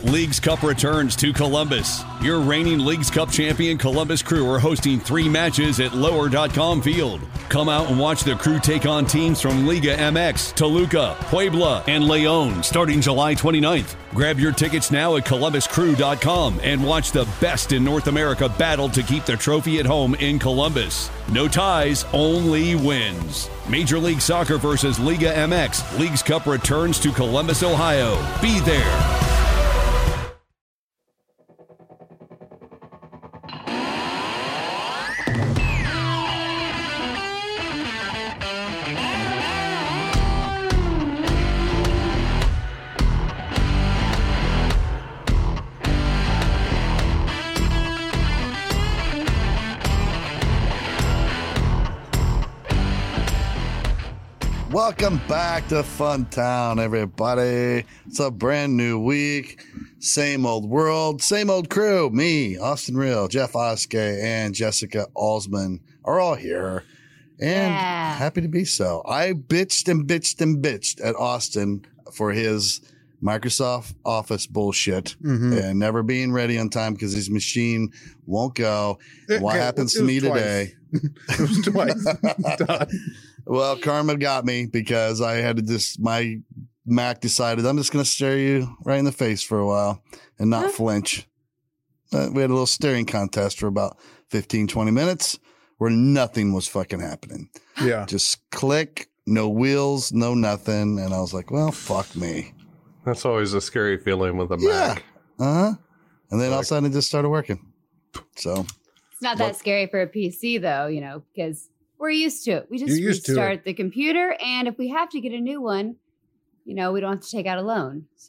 Leagues Cup returns to Columbus. Your reigning Leagues Cup champion Columbus Crew are hosting 3 matches at Lower.com Field. Come out and watch the Crew take on teams from Liga MX, Toluca, Puebla, and León starting July 29th. Grab your tickets now at ColumbusCrew.com and watch the best in North America battle to keep the trophy at home in Columbus. No ties, only wins. Major League Soccer versus Liga MX. Leagues Cup returns to Columbus, Ohio. Be there. Welcome back to Fun Town, everybody. It's a brand new week. Same old world, same old crew. Me, Austin Real, Jeff Oskey, and Jessica Alsman are all here. And happy to be so. I bitched at Austin for his Microsoft Office bullshit and never being ready on time because his machine won't go. What happens to me today? It was twice. Well, karma got me because I had to my Mac decided I'm just going to stare you right in the face for a while and not flinch. We had a little staring contest for about 15, 20 minutes where nothing was fucking happening. Yeah. Just click, no wheels, no nothing. And I was like, well, fuck me. That's always a scary feeling with a Mac. And then all of a sudden it just started working. So it's not that scary for a PC though, because we're used to it. We just restart the computer, and if we have to get a new one, we don't have to take out a loan. So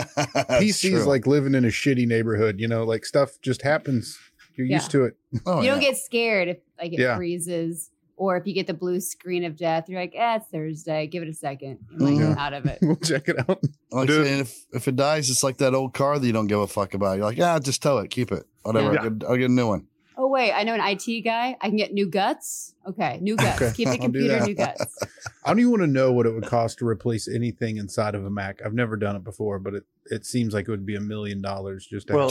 PC's like living in a shitty neighborhood, like stuff just happens. You're used to it. You don't get scared if it freezes, or if you get the blue screen of death, you're like, it's Thursday. Give it a second. You might get out of it. We'll check it out. Like saying, if it dies, it's like that old car that you don't give a fuck about. You're like, just tow it, keep it, whatever. Yeah. I'll get a new one. Oh, wait, I know an IT guy. I can get new guts. Okay, new guts. Okay, Keep the computer, new guts. I don't even want to know what it would cost to replace anything inside of a Mac. I've never done it before, but it seems like it would be $1 million just to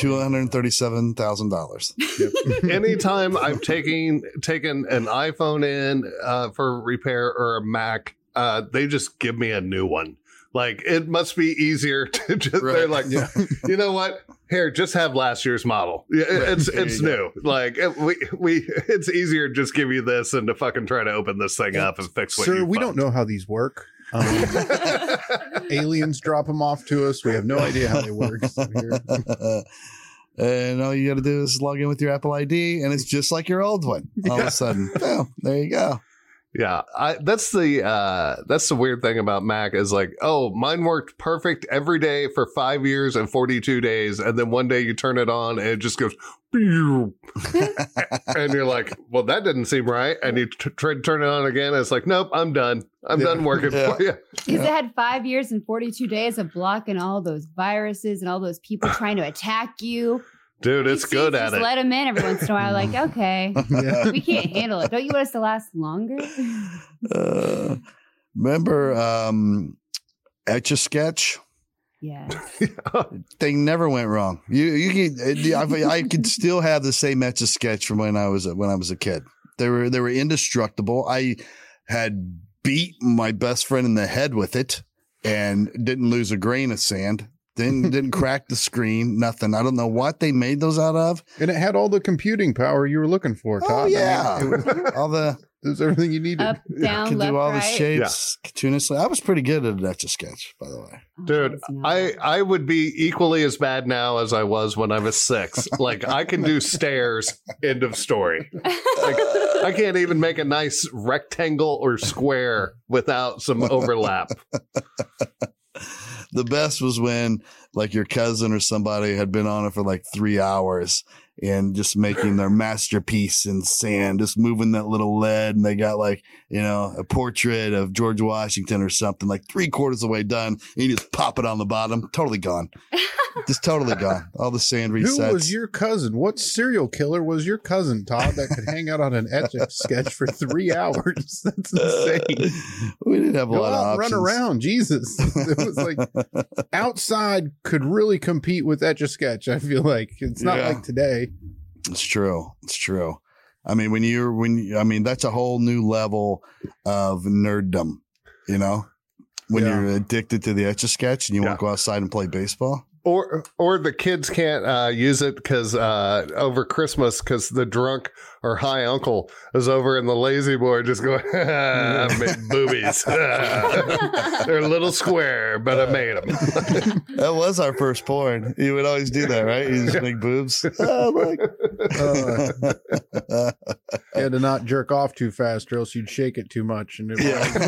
$237,000. Yep. Anytime I've taken an iPhone in for repair or a Mac, they just give me a new one. Like, it must be easier to just, they're like, you know what? Here, just have last year's model. Yeah, it's new. Like, it's easier to just give you this than to fucking try to open this thing up and fix what you we don't know how these work. Aliens drop them off to us. We have no idea how they work. And all you got to do is log in with your Apple ID, and it's just like your old one. All of a sudden, there you go. Yeah, that's the weird thing about Mac is like, mine worked perfect every day for 5 years and 42 days. And then one day you turn it on and it just goes, and you're like, well, that didn't seem right. And you try to turn it on again. And it's like, nope, I'm done. I'm done working for you. Because it had 5 years and 42 days of blocking all those viruses and all those people trying to attack you. Dude, it's good at it. Just let them in every once in a while. Like, okay, we can't handle it. Don't you want us to last longer? Remember Etch-a-Sketch? Yeah. Thing never went wrong. I could still have the same Etch-a-Sketch from when I was a kid. They were indestructible. I had beat my best friend in the head with it and didn't lose a grain of sand. Didn't crack the screen, nothing. I don't know what they made those out of. And it had all the computing power you were looking for, Todd. Oh, yeah. It was everything you needed. Up, down, left, do all right. the shapes continuously. I was pretty good at Etch-a-Sketch, by the way. Dude, I would be equally as bad now as I was when I was 6. Like, I can do stairs, end of story. Like, I can't even make a nice rectangle or square without some overlap. The best was when like your cousin or somebody had been on it for like 3 hours and just making their masterpiece in sand, just moving that little lead. And they got like, a portrait of George Washington or something, like 3/4 of the way done. And you just pop it on the bottom. Totally gone. Just totally gone. All the sand resets. Who was your cousin? What serial killer was your cousin, Todd, that could hang out on an Etch-a-Sketch for 3 hours? That's insane. We didn't have a lot of options. Run around. Jesus. It was like outside could really compete with Etch-a-Sketch. I feel like it's not like today. It's true. It's true. I mean, that's a whole new level of nerddom, when you're addicted to the Etch-a-Sketch and you won't go outside and play baseball. Or the kids can't use it because over Christmas, because the drunk or high uncle is over in the lazy boy just going, I made boobies. They're a little square, but I made them. That was our first porn. You would always do that, right? You just make boobs. You had to not jerk off too fast or else you'd shake it too much. And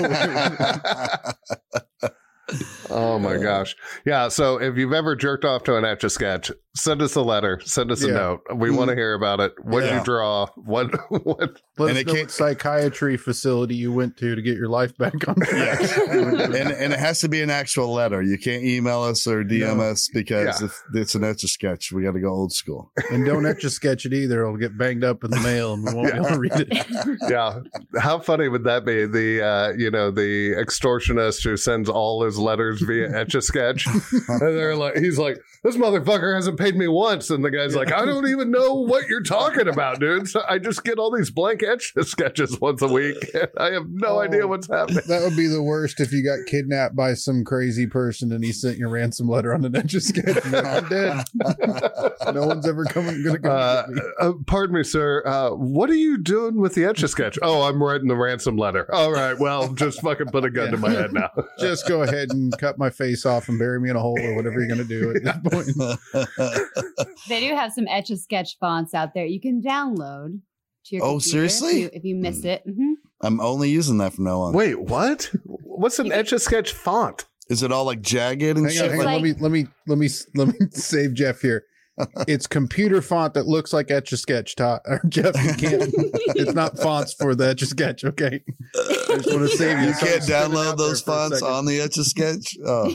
Oh my gosh. Yeah. So if you've ever jerked off to an Etch-a-Sketch, send us a letter, send us a note. We want to hear about it. What did you draw? What? Let us know what psychiatry facility you went to get your life back on track. Yes. and it has to be an actual letter. You can't email us or DM us because if it's an Etch-a-Sketch, we got to go old school. And don't Etch-a-Sketch it either. It'll get banged up in the mail and we won't be able to read it. Yeah. How funny would that be? The extortionist who sends all his letters via Etch-a-Sketch. And he's like, this motherfucker hasn't paid me once. And the guy's like, I don't even know what you're talking about, dude. So I just get all these blank Etch-a-Sketches once a week. And I have no idea what's happening. That would be the worst if you got kidnapped by some crazy person and he sent you a ransom letter on an Etch-a-Sketch. I'm dead. No one's ever going to come. Pardon me, sir. What are you doing with the Etch-a-Sketch? Oh, I'm writing the ransom letter. All right. Well, just fucking put a gun to my head now. Just go ahead and cut my face off and bury me in a hole or whatever you're going to do at this point. They do have some Etch-a-Sketch fonts out there you can download to your computer seriously? if you missed it. Mm-hmm. I'm only using that from now on. Wait, what? What's an Etch-a-Sketch font? Is it all like jagged and shit? Hang on. Let me save Jeff here. It's computer font that looks like Etch-a-Sketch. Jeff, you can't. It's not fonts for the Etch-a-Sketch. Okay, I just want to save you. You can't download those fonts on the Etch-a-Sketch. Oh.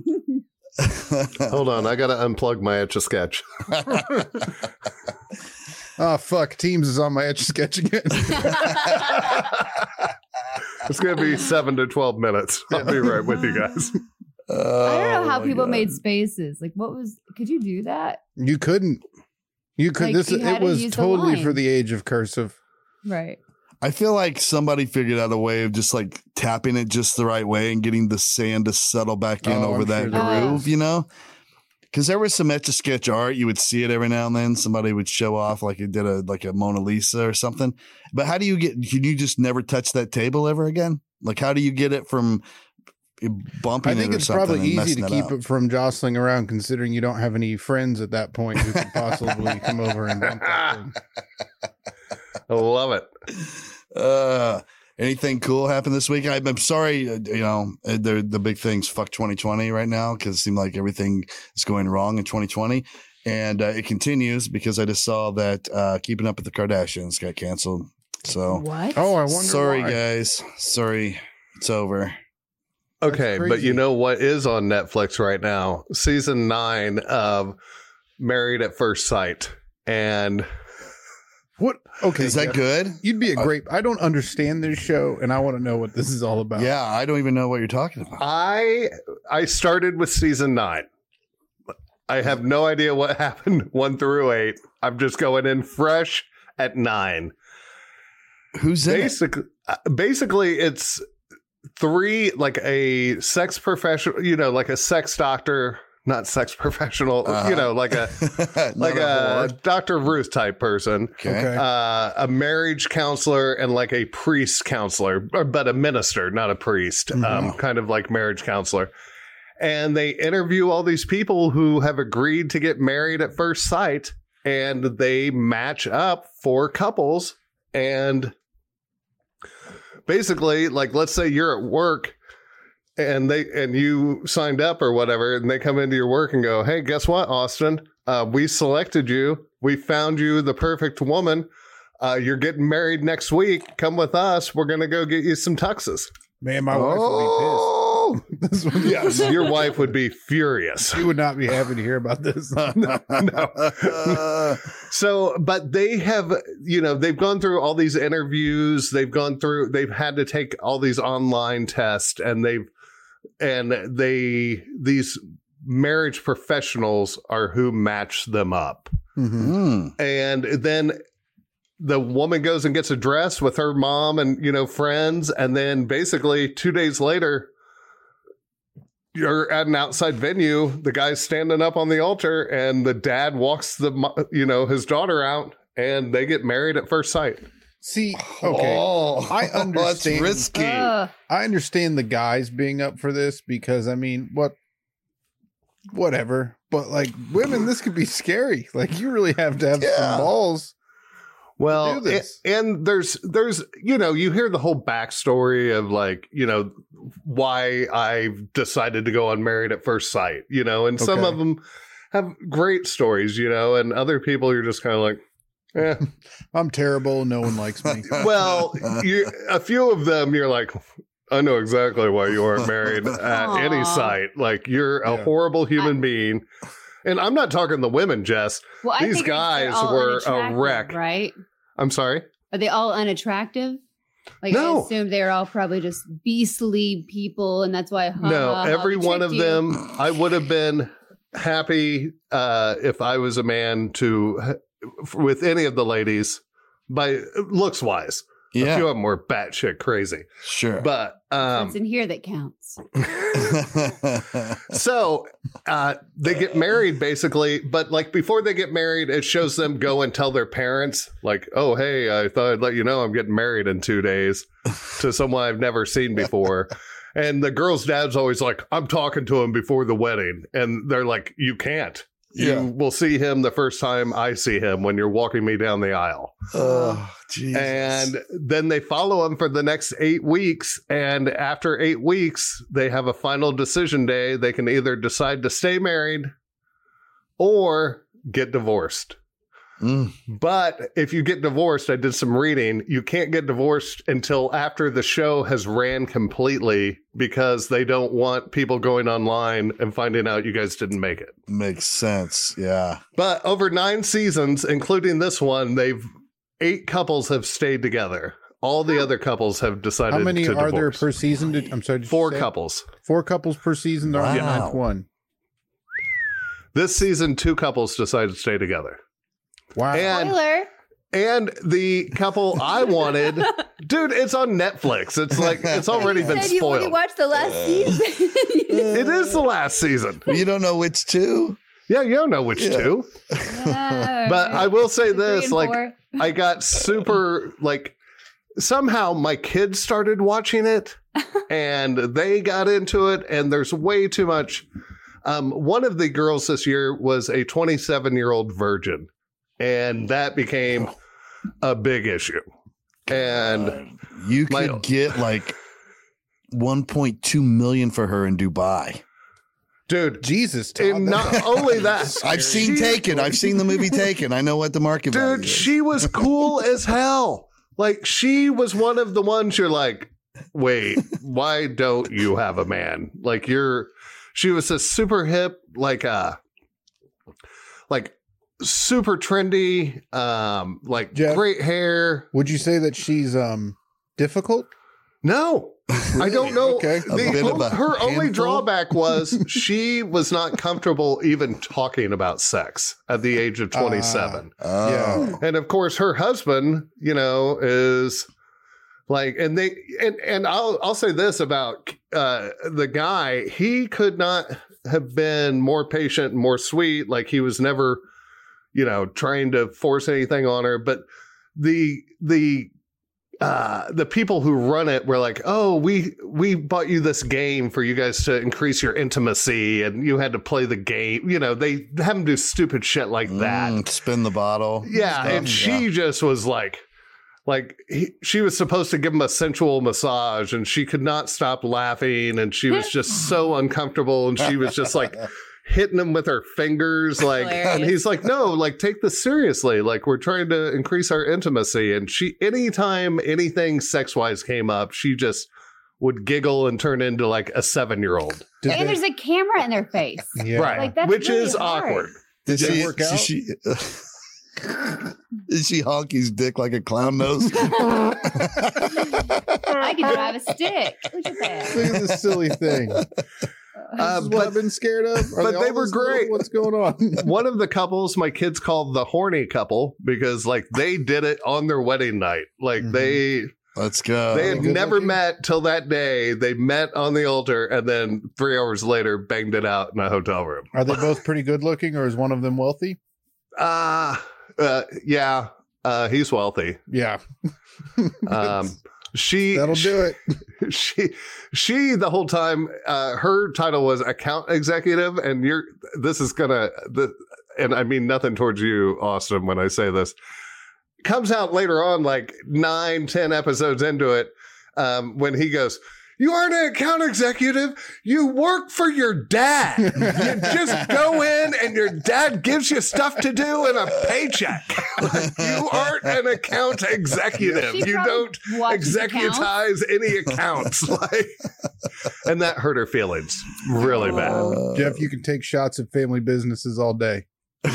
Hold on, I gotta unplug my Etch-a-Sketch. Oh fuck, Teams is on my Etch-a-Sketch again. It's gonna be 7 to 12 minutes. I'll be right with you guys. I don't know how people made spaces. Like, could you do that? You couldn't. You could. Like, it was totally for the age of cursive. Right. I feel like somebody figured out a way of just like tapping it just the right way and getting the sand to settle back in over that groove, Because there was some Etch-a-Sketch art. You would see it every now and then. Somebody would show off like it did a Mona Lisa or something. But how do you can you just never touch that table ever again? Like, how do you get it from bumping it? I think it's probably easy to keep it from jostling around, considering you don't have any friends at that point who could possibly come over and bump that thing. I love it. Anything cool happened this week? I'm sorry, the big thing's fuck 2020 right now because it seemed like everything is going wrong in 2020. And it continues because I just saw that Keeping Up with the Kardashians got canceled. So what? Oh, I wonder. Sorry, why. guys. Sorry, it's over. Okay, but you know what is on Netflix right now? Season 9 of Married at First Sight. And what? Okay, is that good? You'd be a great. I don't understand this show, and I want to know what this is all about. Yeah, I don't even know what you're talking about. I started with season 9. I have no idea what happened 1 through 8. I'm just going in fresh at 9. Who's in it? Basically, it's 3 like a sex professional, like a sex doctor. Not sex professional, like a Dr. Ruth type person. Okay. A marriage counselor and like a priest counselor, but a minister, not a priest, kind of like marriage counselor. And they interview all these people who have agreed to get married at first sight, and they match up for couples. And basically, like, let's say you're at work and you signed up or whatever, and they come into your work and go, hey, guess what, Austin? We selected you. We found you the perfect woman. You're getting married next week. Come with us. We're going to go get you some tuxes. Man, my wife would be pissed. Yes, your wife would be furious. She would not be happy to hear about this. No. So, but they have, they've gone through all these interviews. They've had to take all these online tests, and these marriage professionals are who match them up. Mm-hmm. And then the woman goes and gets a dress with her mom and, friends. And then basically 2 days later, you're at an outside venue. The guy's standing up on the altar and the dad walks his daughter out, and they get married at first sight. See, okay. I understand. That's risky. I understand the guys being up for this because, whatever. But like women, this could be scary. Like you really have to have some balls. Well, and there's you hear the whole backstory of why I decided to go on Married at First Sight, and some of them have great stories, and other people you're just kind of like, I'm terrible. No one likes me. Well, a few of them you're like, I know exactly why you aren't married at any site. Like you're a horrible human being. And I'm not talking the women, Jess. Well, these guys were a wreck. Right? I'm sorry? Are they all unattractive? No. I assume they're all probably just beastly people, and that's why. No, every one of them, I would have been happy if I was a man with any of the ladies, by looks wise. Yeah. A few of them were batshit crazy. Sure. But it's in here that counts. So they get married basically, but like before they get married, it shows them go and tell their parents like, oh, hey, I thought I'd let you know I'm getting married in 2 days to someone I've never seen before. And the girl's dad's always like, I'm talking to him before the wedding. And they're like, you can't. You will see him the first time I see him when you're walking me down the aisle. Oh, Jesus. And then they follow him for the next 8 weeks. And after 8 weeks, they have a final decision day. They can either decide to stay married or get divorced. But if you get divorced, I did some reading, you can't get divorced until after the show has ran completely because they don't want people going online and finding out you guys didn't make it. Makes sense. Yeah. But over 9 seasons, including this one, 8 couples have stayed together. All the other couples have decided to divorce. How many are there per season? I'm sorry. 4 couples. 4 couples per season. They're on the 9th one. This season, 2 couples decided to stay together. Wow. And the couple I wanted, dude, it's on Netflix. It's like, it's already been spoiled. You only watched the last season. It is the last season. You don't know which 2? Yeah, you don't know which 2. But I will say this, like, 4. I got super, like, somehow my kids started watching it and they got into it, and there's way too much. One of the girls this year was a 27-year-old virgin. And that became a big issue. And you could get like 1.2 million for her in Dubai. Dude, Jesus. And not only that, I've seen Taken. I've seen the movie Taken. I know what the market value is. She was cool as hell. Like, she was one of the ones you're like, wait, why don't you have a man? Like, she was a super hip, like super trendy, like Jeff, great hair. Would you say that she's difficult? No, I don't know. Okay. Her only drawback was she was not comfortable even talking about sex at the age of 27. Yeah. And of course her husband, is like, and I'll say this about the guy, he could not have been more patient and more sweet. Like, he was never trying to force anything on her, but the people who run it were like, oh, we bought you this game for you guys to increase your intimacy, and you had to play the game. They have them do stupid shit like that. Spin the bottle. Yeah. Stuff. And she just was like she was supposed to give him a sensual massage, and she could not stop laughing, and she was just so uncomfortable, and she was just like, hitting him with her fingers, like, and he's like, no, like, take this seriously. Like, we're trying to increase our intimacy. And anytime anything sex-wise came up, she just would giggle and turn into like a 7-year-old. And there's a camera in their face. Yeah. Right. Like, that's which really is hard. awkward. Did it work out? Did she honk his dick like a clown nose? I can drive a stick. Look at that. Look at this silly thing. This is what I've been scared of. But they were great. What's going on? One of the couples my kids called the horny couple because like they did it on their wedding night. Like Let's go. They had never met till that day. They met on the altar and then 3 hours later banged it out in a hotel room. Are they both pretty good looking or is one of them wealthy? Yeah. He's wealthy. Yeah. That'll do it. She the whole time, her title was account executive, and and I mean nothing towards you, Austin, when I say this. Comes out later on, like 9-10 episodes into it, when he goes, you aren't an account executive. You work for your dad. You just go in and your dad gives you stuff to do and a paycheck. You aren't an account executive. You don't executize any accounts. And that hurt her feelings really bad. Jeff, you can take shots at family businesses all day.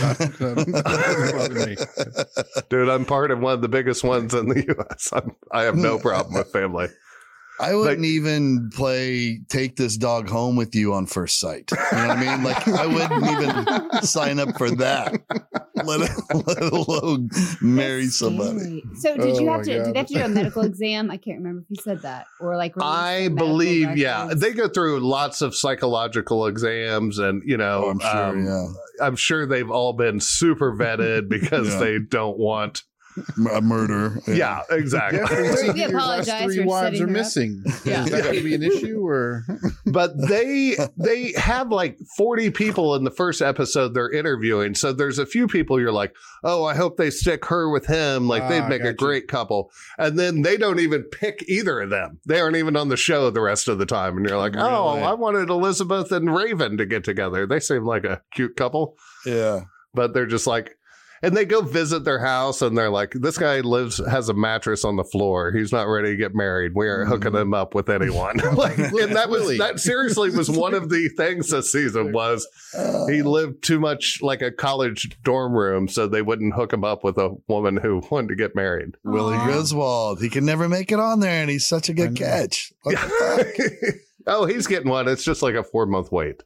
Dude, I'm part of one of the biggest ones in the U.S. I have no problem with family. I wouldn't even play Take This Dog Home with You on first sight. You know what I mean? Like, I wouldn't even sign up for that, let alone marry somebody. So did they have to do a medical exam? I can't remember if you said that. Or like, I believe, they go through lots of psychological exams and, I'm sure they've all been super vetted because they don't want a murder. Yeah, exactly. We apologize. 3 wives are missing. Yeah. Is that going to be an issue or? But they have like 40 people in the first episode they're interviewing. So there's a few people you're like, oh, I hope they stick her with him. Like they'd make a great couple. And then they don't even pick either of them. They aren't even on the show the rest of the time. And you're like, oh, I wanted Elizabeth and Raven to get together. They seem like a cute couple. Yeah. But they're just like, and they go visit their house and they're like, this guy has a mattress on the floor. He's not ready to get married. We aren't hooking him up with anyone. And that seriously was one of the things this season was he lived too much like a college dorm room, so they wouldn't hook him up with a woman who wanted to get married. Willie Griswold. He can never make it on there and he's such a good catch. What the fuck? Oh, he's getting one. It's just like a 4-month wait.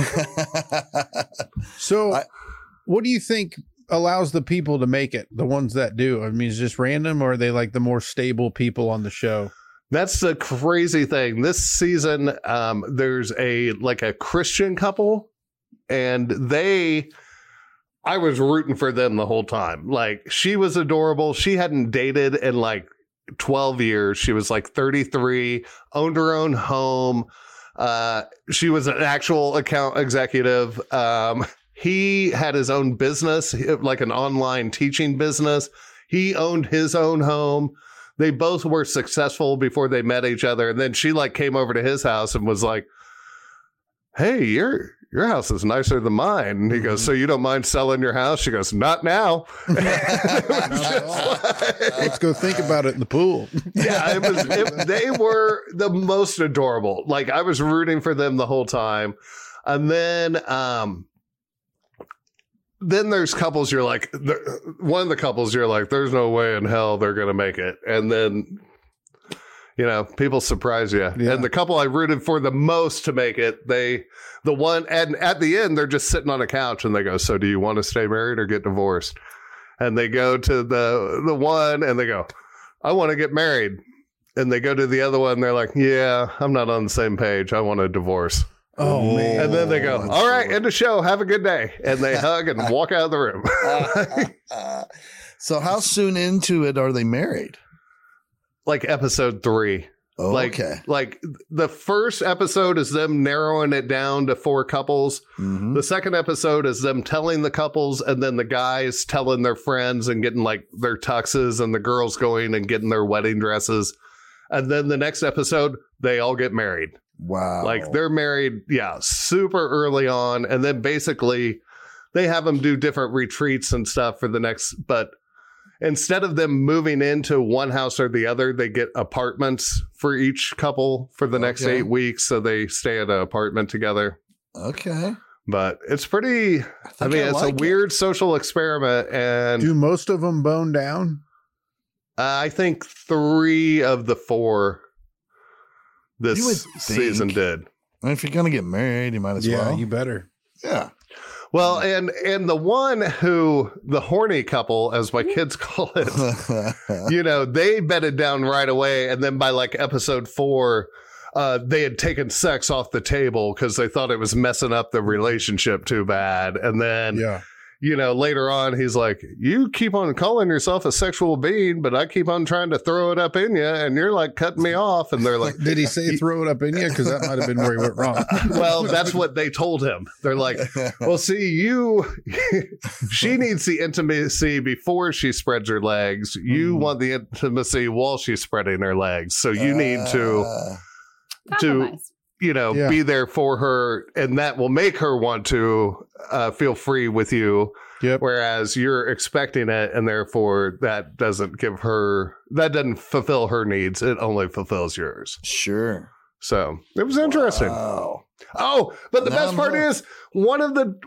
So what do you think allows the people to make it, the ones that do? I mean, is it just random or are they like the more stable people on the show? That's the crazy thing. This season, there's a Christian couple and I was rooting for them the whole time. Like she was adorable. She hadn't dated in like 12 years. She was like 33, owned her own home. She was an actual account executive. He had his own business, like an online teaching business. He owned his own home. They both were successful before they met each other. And then she came over to his house and was like, hey, your house is nicer than mine. And he goes, so you don't mind selling your house? She goes, not now. Let's go think about it in the pool. Yeah, they were the most adorable. Like I was rooting for them the whole time. And then there's couples you're like, one of the couples you're like, there's no way in hell they're going to make it. And then, people surprise you. Yeah. And the couple I rooted for the most to make it, and at the end, they're just sitting on a couch and they go, so do you want to stay married or get divorced? And they go to the one and they go, I want to get married. And they go to the other one and they're like, yeah, I'm not on the same page. I want a divorce. Oh, man. And then they go, all right, end of show. Have a good day. And they hug and walk out of the room. So how soon into it are they married? Like episode 3. Oh, okay. Like the first episode is them narrowing it down to 4 couples. Mm-hmm. The second episode is them telling the couples and then the guys telling their friends and getting like their tuxes and the girls going and getting their wedding dresses. And then the next episode, they all get married. Wow. Like they're married, super early on. And then basically they have them do different retreats and stuff for the next, but instead of them moving into one house or the other, they get apartments for each couple for the next 8 weeks. So they stay at an apartment together. Okay. But it's pretty, it's a weird social experiment. And do most of them bone down? I think 3 of the 4 this season did. I mean, if you're going to get married, you might as well. Yeah, you better. Yeah. Well, and the one who, the horny couple, as my kids call it, they bedded down right away. And then by like episode 4, they had taken sex off the table because they thought it was messing up the relationship too bad. And then, later on, he's like, you keep on calling yourself a sexual being, but I keep on trying to throw it up in you. And you're like cutting me off. And they're like, did he say throw it up in you? Because that might have been where he went wrong. Well, that's what they told him. They're like, well, see, she needs the intimacy before she spreads her legs. You want the intimacy while she's spreading her legs. So you need to be there for her, and that will make her want to feel free with you. Yep. Whereas you're expecting it, and therefore that doesn't fulfill her needs. It only fulfills yours. Sure. So it was interesting. Wow. Oh, but the best part is one of the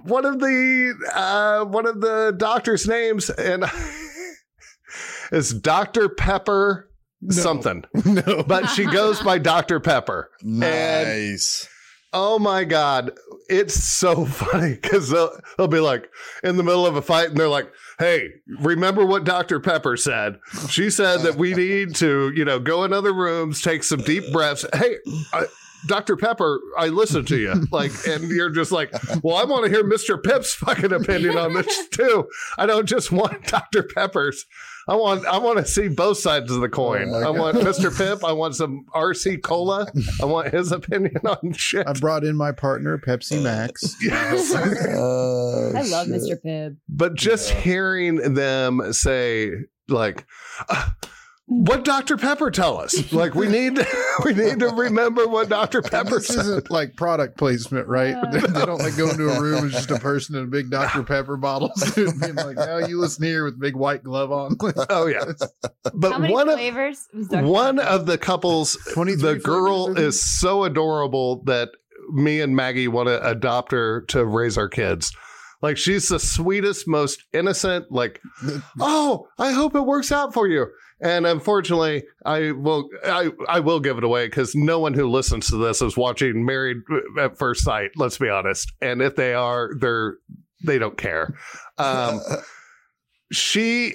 doctor's names and is Dr. Pepper. Something. No. But she goes by Dr. Pepper. Nice. And, oh my God. It's so funny because they'll be like in the middle of a fight and they're like, hey, remember what Dr. Pepper said? She said that we need to, go in other rooms, take some deep breaths. Hey, Dr. Pepper, I listened to you. And you're just like, well, I want to hear Mr. Pip's fucking opinion on this too. I don't just want Dr. Pepper's. I want to see both sides of the coin. I want Mr. Pip. I want some RC Cola. I want his opinion on shit. I brought in my partner, Pepsi Max. I love Mr. Pibb. But just hearing them say, like, what Dr. Pepper tell us? Like, we need to remember what Dr. Pepper said. This isn't like product placement, right? They don't like go into a room with just a person in a big Dr. Pepper bottle and being like, no, you listen here with a big white glove on. Oh yeah. But how many flavors? One of the couples, the girl is so adorable that me and Maggie want to adopt her to raise our kids. Like, she's the sweetest, most innocent, like, oh, I hope it works out for you. And unfortunately, I will give it away because no one who listens to this is watching Married at First Sight. Let's be honest. And if they are, they don't care. She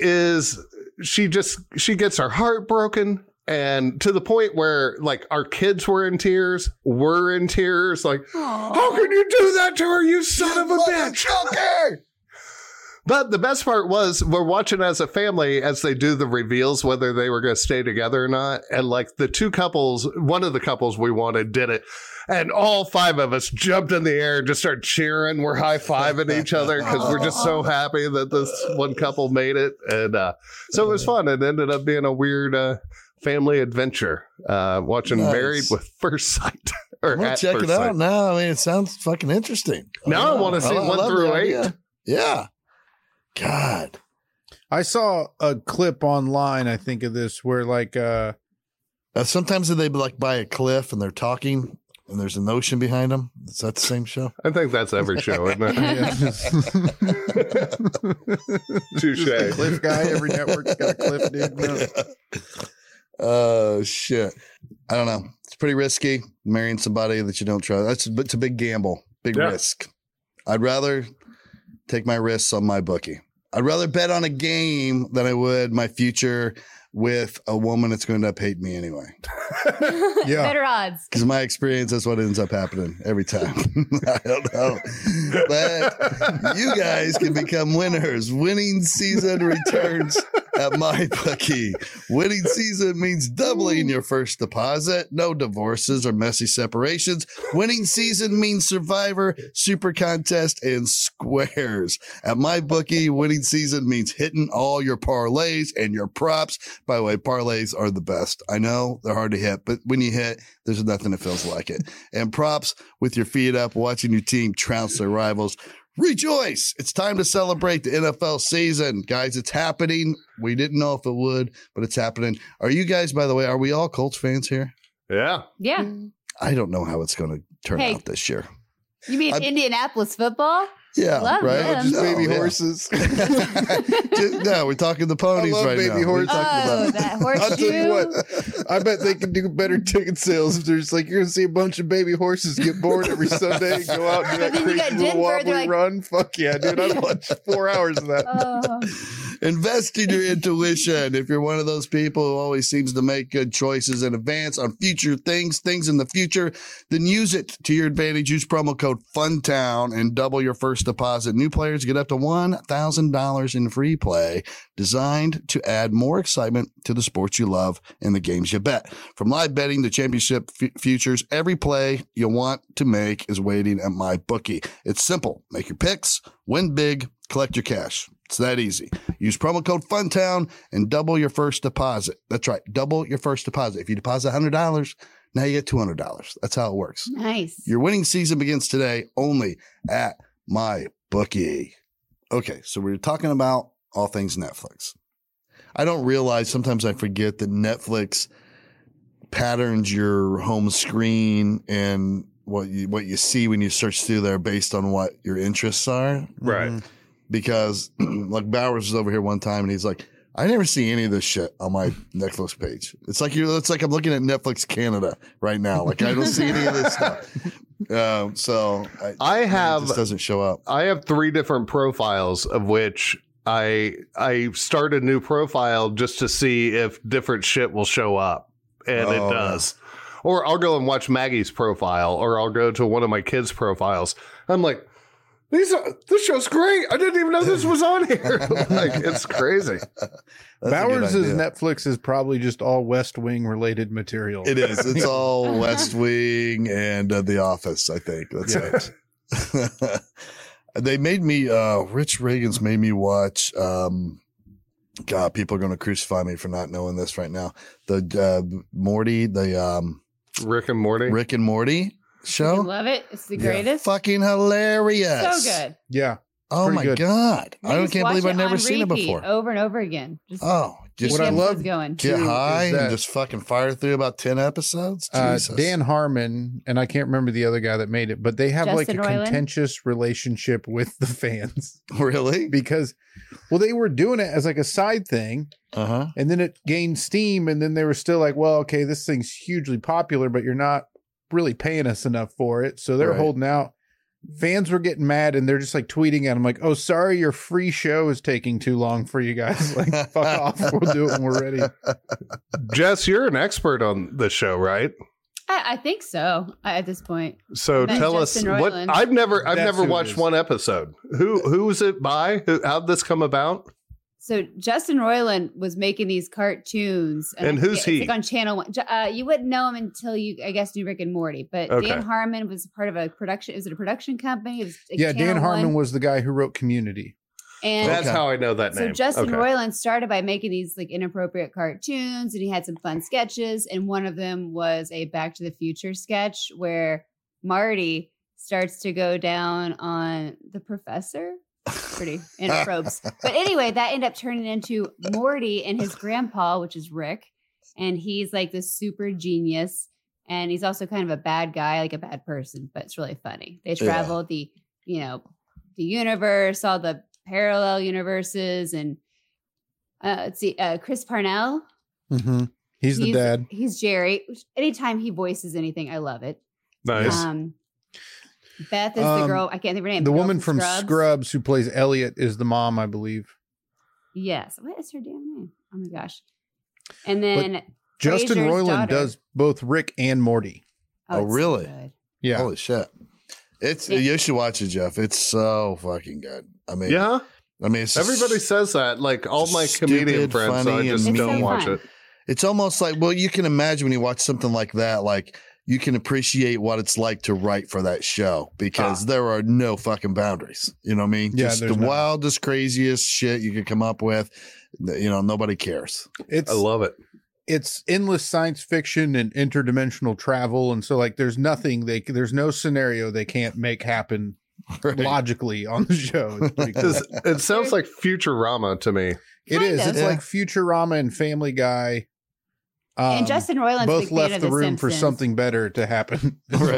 gets her heart broken, and to the point where like our kids were in tears. We're in tears. Like, how can you do that to her? You son of a bitch. Okay. But the best part was we're watching as a family as they do the reveals, whether they were going to stay together or not. And like the two couples, one of the couples we wanted did it. And all 5 of us jumped in the air and just started cheering. We're high-fiving each other because we're just so happy that this one couple made it. And so it was fun. It ended up being a weird family adventure watching Married with First Sight. I'm going to check it out now. I mean, it sounds fucking interesting. Now I want to see 1 through 8. Yeah. God. I saw a clip online, I think, of this where like sometimes they like by a cliff and they're talking and there's an ocean behind them. Is that the same show? I think that's every show, isn't it? Touche. Cliff guy, every network's got a cliff dude. No. Oh shit. I don't know. It's pretty risky marrying somebody that you don't trust. It's a big gamble, big risk. I'd rather take my risks on my bookie. I'd rather bet on a game than I would my future with a woman that's going to end up hating me anyway. Yeah. Better odds. Because my experience, that's what ends up happening every time. I don't know. But you guys can become winners. Winning season returns At MyBookie, winning season means doubling your first deposit. No divorces or messy separations. Winning season means Survivor, Super Contest, and squares. At MyBookie, winning season means hitting all your parlays and your props. By the way, parlays are the best. I know they're hard to hit, but when you hit, there's nothing that feels like it. And props with your feet up, watching your team trounce their rivals. Rejoice! It's time to celebrate the NFL season. Guys, it's happening. We didn't know if it would, but it's happening. Are you guys, by the way, are we all Colts fans here? Yeah. Yeah. I don't know how it's going to turn out this year. You mean Indianapolis football? Yeah, Love right? them. Just baby horses. No, we're talking the ponies right baby now. Horses. That horseshoe. I'll tell you what, I bet they can do better ticket sales if there's like, you're going to see a bunch of baby horses get bored every Sunday and go out and do that crazy little wobbly run. Fuck yeah, dude. I'd watch 4 hours of that. Invest in your intuition. If you're one of those people who always seems to make good choices in advance on future things in the future, then use it to your advantage. Use promo code FUNTOWN and double your first deposit. New players get up to $1,000 in free play, designed to add more excitement to the sports you love and the games you bet. From live betting to championship futures, every play you want to make is waiting at MyBookie. It's simple. Make your picks, win big, collect your cash. It's that easy. Use promo code FUNTOWN and double your first deposit. That's right. Double your first deposit. If you deposit $100, now you get $200. That's how it works. Nice. Your winning season begins today only at MyBookie. Okay, so we're talking about all things Netflix. I don't realize, sometimes I forget that Netflix patterns your home screen and what you see when you search through there based on what your interests are. Right. Because like Bowers was over here one time and he's like, I never see any of this shit on my Netflix page. It's like I'm looking at Netflix Canada right now. Like I don't see any of this stuff. So it just doesn't show up. I have 3 different profiles of which I start a new profile just to see if different shit will show up, and it does. Or I'll go and watch Maggie's profile, or I'll go to one of my kids' profiles. I'm like, this show's great. I didn't even know this was on here. Like, it's crazy. Bowers' Netflix is probably just all West Wing related material. It is. It's all West Wing and The Office, I think. That's it. They made me, Rich Reagan's made me watch, God, people are going to crucify me for not knowing this right now. The Morty, Rick and Morty show. I love it. It's the greatest. Fucking hilarious. So good. Yeah. Oh my God. I can't believe I've never seen it before. Over and over again. Just what I love going. Get high and just fucking fire through about 10 episodes. Dan Harmon, and I can't remember the other guy that made it, but they have Justin like a Roiland? contentious relationship with the fans. Really? Because, they were doing it as like a side thing. And then it gained steam, and then they were still like, well, okay, this thing's hugely popular, but you're not really paying us enough for it. So they're holding out. Fans were getting mad, and they're just like tweeting at them like, oh, sorry, your free show is taking too long for you guys. Like, fuck off. We'll do it when we're ready. Jess, you're an expert on the show, right? I think so at this point. So tell Justin us Roiland. I've never watched one episode. Who was it by? How'd this come about? So Justin Roiland was making these cartoons. And who's he? It's like on Channel 1. You wouldn't know him until you, I guess, knew Rick and Morty. But Dan Harmon was part of a production. Is it a production company? It was like Dan Harmon was the guy who wrote Community. And that's how I know that name. So Justin Roiland started by making these like inappropriate cartoons, and he had some fun sketches. And one of them was a Back to the Future sketch where Marty starts to go down on the professor. Pretty inappropriate. But anyway, that ended up turning into Morty and his grandpa, which is Rick. And he's like this super genius. And he's also kind of a bad guy, like a bad person, but it's really funny. They travel the universe, all the parallel universes, and let's see, Chris Parnell. Mm-hmm. He's the dad. He's Jerry. Anytime he voices anything, I love it. Nice. Beth is the girl. I can't think of her name. The woman from Scrubs who plays Elliot is the mom, I believe. Yes. What is her damn name? Oh my gosh. And then Justin Frasier's Roiland daughter does both Rick and Morty. Oh really? So yeah. Holy shit. You should watch it, Jeff. It's so fucking good. I mean, I mean, it's everybody says that. Like all my stupid, comedian friends, so I funny, just and don't mean. watch it. It's almost like, well, you can imagine when you watch something like that, like you can appreciate what it's like to write for that show because there are no fucking boundaries. You know what I mean? Yeah, Just the there's none. wildest, craziest shit you could come up with. You know, nobody cares. It's I love it. it's endless science fiction and interdimensional travel, and so like there's nothing there's no scenario they can't make happen Right. logically on the show. It's pretty cool. It sounds like Futurama to me. It is. Kind of. It's Yeah. like Futurama and Family Guy. And Justin Roiland's a both big fan left of the The room for Simpsons. something better to happen.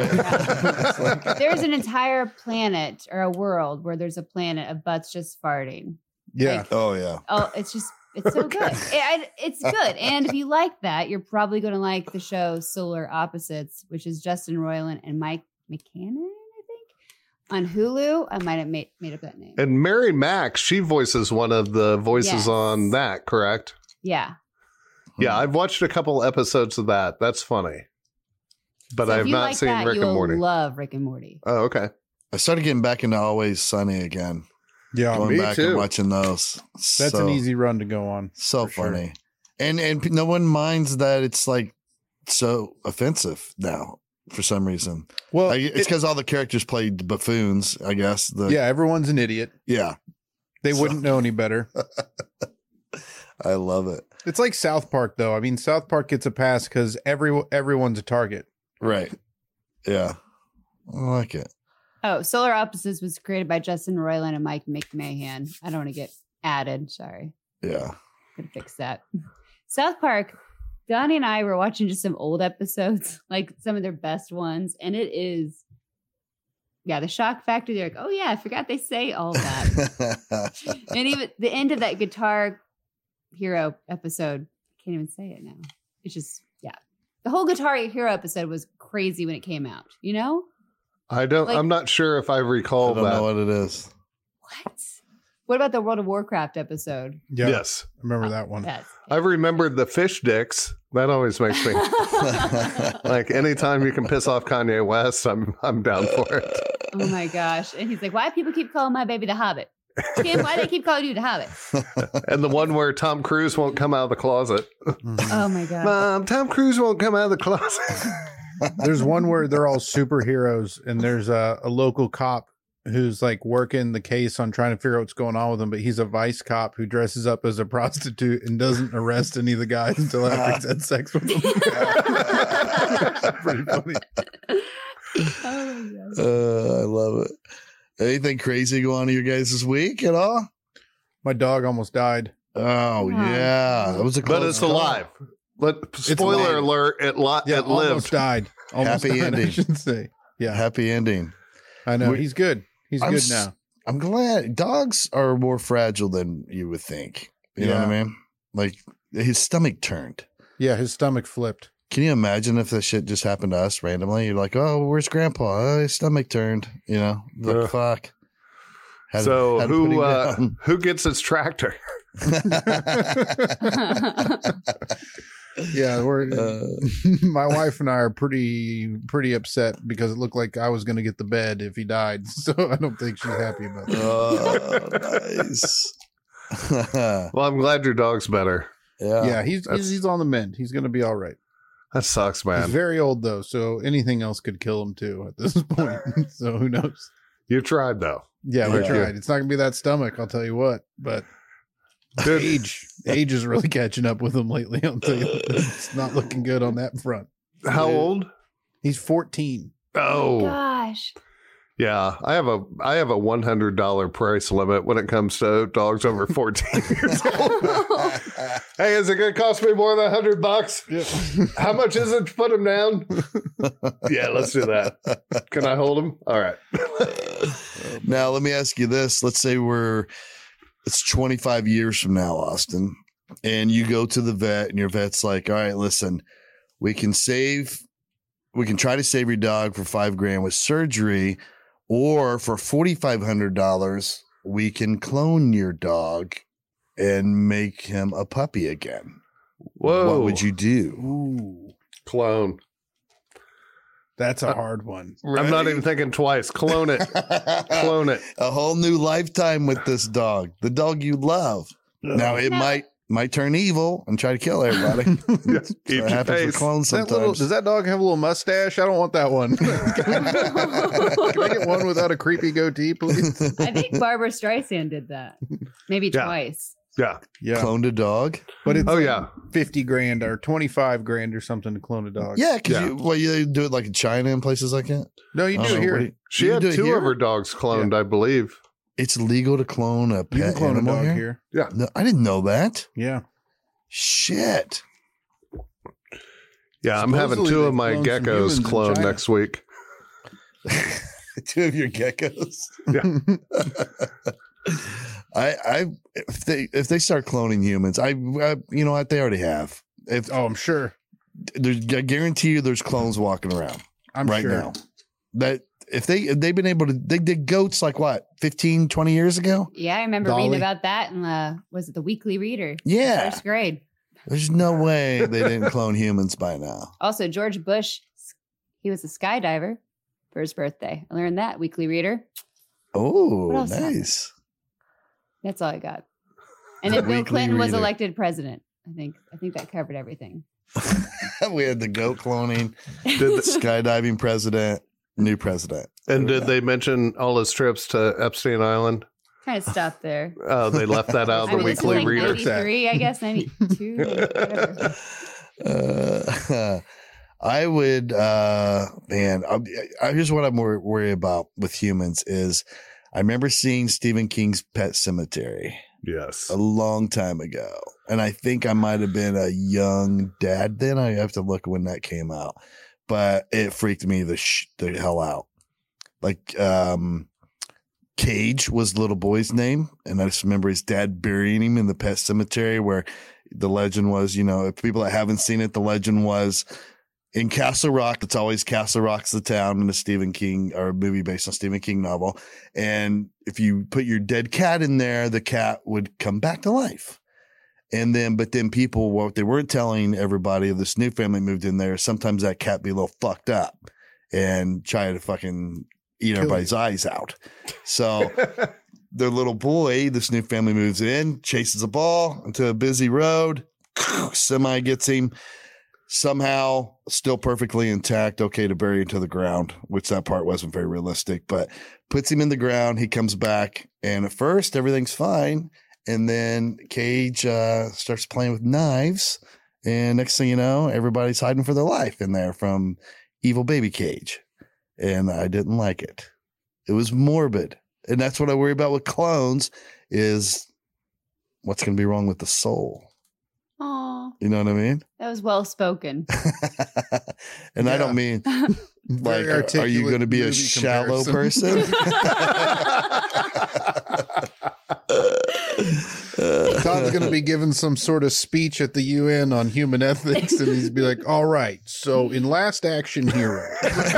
There's an entire planet or a world where there's a planet of butts just farting. Yeah. Like, Oh, yeah. oh, it's so good. It's good. And if you like that, you're probably going to like the show Solar Opposites, which is Justin Roiland and Mike McCann, I think, on Hulu. I might have made up that name. And Mary Mack, she voices one of the voices Yes. on that, correct? Yeah. Yeah, I've watched a couple episodes of that. That's funny. But So I if have you not like seen that, Rick you and will Morty. love Rick and Morty. Oh, okay. I started getting back into Always Sunny again. Yeah. Going me back too. and watching those. That's So- an easy run to go on. So for sure. funny. And no one minds that it's like so offensive now for some reason. Well, Like, it's because all the characters played buffoons, I guess. yeah, everyone's an idiot. Yeah. They So- wouldn't know any better. I love it. It's like South Park, though. I mean, South Park gets a pass because everyone's a target. Right. Yeah. I like it. Oh, Solar Opposites was created by Justin Roiland and Mike McMahon. I don't want to get added. Sorry. Yeah. Gotta fix that. South Park, Donnie and I were watching just some old episodes, like some of their best ones. And it is, yeah, the shock factor. They're like, oh, yeah, I forgot they say all that. And even the end of that Guitar Hero episode, I can't even say it now. It's just, yeah. The whole Guitar Hero episode was crazy when it came out, you know? I don't. Like- I'm not sure if I I recall don't that. know what it is. What? What about the World of Warcraft episode? Yeah. Yes, I remember that one. That's I remembered the fish dicks. That always makes me like anytime you can piss off Kanye West, I'm down for it. Oh my gosh. And he's like, why do people keep calling my baby the Hobbit? Kim, why do they keep calling you the Hobbit? And the one where Tom Cruise won't come out of the closet. Oh my God. Mom, Tom Cruise won't come out of the closet. There's one where they're all superheroes, and there's a local cop who's like working the case on trying to figure out what's going on with him, but he's a vice cop who dresses up as a prostitute and doesn't arrest any of the guys until after he's had sex with them. Pretty funny. Oh my God. I love it. Anything crazy go on in your guys this week at all? My dog almost died. Oh, yeah. It was a But close it's call. alive. Spoiler alive. alert, it Yeah, lived. almost died. Almost Happy died, I ending. should say. Yeah, Happy ending. I know. We- He's good. He's I'm good s- now. I'm glad dogs are more fragile than you would think. You know what I mean? Like his stomach turned. Yeah, his stomach flipped. Can you imagine if this shit just happened to us randomly? You're like, oh, where's Grandpa? Oh, his stomach turned. You know, the Ugh. fuck. Had So to put him who gets his tractor? Yeah, we're Uh. my wife and I are pretty upset because it looked like I was going to get the bed if he died. So I don't think she's happy about that. Oh, nice. Well, I'm glad your dog's better. Yeah, he's that's- he's on the mend. He's going to be all right. That sucks, He's man. very old though, so anything else could kill him too at this point. So who knows? You tried though. Yeah, we Yeah. tried. It's not going to be that stomach, I'll tell you what. But Dude, age is really catching up with him lately. I'll tell you, it's not looking good on that front. how old? He's 14. Oh, Gosh. yeah. I have a $100 price limit when it comes to dogs over 14 years old. Hey, is it going to cost me more than $100? How much is it to put him down? Yeah, let's do that. Can I hold him? All right. Now, let me ask you this. Let's say it's 25 years from now, Austin, and you go to the vet and your vet's like, all right, listen, we can try to save your dog for $5,000 with surgery, or for $4,500, we can clone your dog and make him a puppy again. Whoa. What would you do? Ooh. Clone. That's a hard one. Right? I'm not even thinking twice. Clone it. Clone it. A whole new lifetime with this dog. The dog you love. Now it might turn evil and try to kill everybody. Yes. That happens with clones sometimes. Does that dog have a little mustache? I don't want that one. Can I get one without a creepy goatee, please? I think Barbara Streisand did that. Maybe twice. Yeah. Cloned a dog. But it's $50,000 or $25,000 or something to clone a dog. Yeah, because you do it like in China and places like that. No, you do it here. She had 2 of her dogs cloned, I believe. It's legal to clone a pet You can clone a animal dog here? here. Yeah. No, I didn't know that. Yeah. Shit. Yeah, I'm having 2 of my geckos cloned next week. 2 of your geckos. Yeah. If they start cloning humans, I you know what, they already have. I'm sure. I guarantee you there's clones walking around right now. That if they've been able to, they did goats like what, 15, 20 years ago? Yeah, I remember reading about that in was it the Weekly Reader? Yeah. First grade. There's no way they didn't clone humans by now. Also, George Bush, he was a skydiver for his birthday. I learned that, Weekly Reader. Oh, nice. That's all I got. And then Bill Clinton was elected president. I think that covered everything. We had the goat cloning, did the skydiving president, new president. And did they mention all his trips to Epstein Island? Kind of stopped there. Oh, they left that out of the Weekly Reader. 93, I guess, 92, whatever. I would, man, here's what I'm worried about with humans is I remember seeing Stephen King's Pet Sematary. Yes. A long time ago. And I think I might have been a young dad then. I have to look when that came out. But it freaked me the hell out. Like, Cage was the little boy's name. And I just remember his dad burying him in the pet cemetery where the legend was, if people that haven't seen it, the legend was in Castle Rock. It's always Castle Rock's the town in a Stephen King or a movie based on Stephen King novel. And if you put your dead cat in there, the cat would come back to life. But then people, what they weren't telling everybody, this new family moved in there. Sometimes that cat be a little fucked up and try to fucking eat everybody's eyes out. So their little boy, this new family moves in, chases a ball into a busy road. Semi gets him. Somehow still perfectly intact, okay to bury into the ground, which that part wasn't very realistic, but puts him in the ground. He comes back, and at first everything's fine. And then Cage starts playing with knives. And next thing you know, everybody's hiding for their life in there from evil baby Cage. And I didn't like it. It was morbid. And that's what I worry about with clones is what's going to be wrong with the soul. Aw. You know what I mean? That was well spoken. And I don't mean like, are you going to be a shallow person? Todd's going to be given some sort of speech at the UN on human ethics, and he's be like, all right, so in Last Action Hero.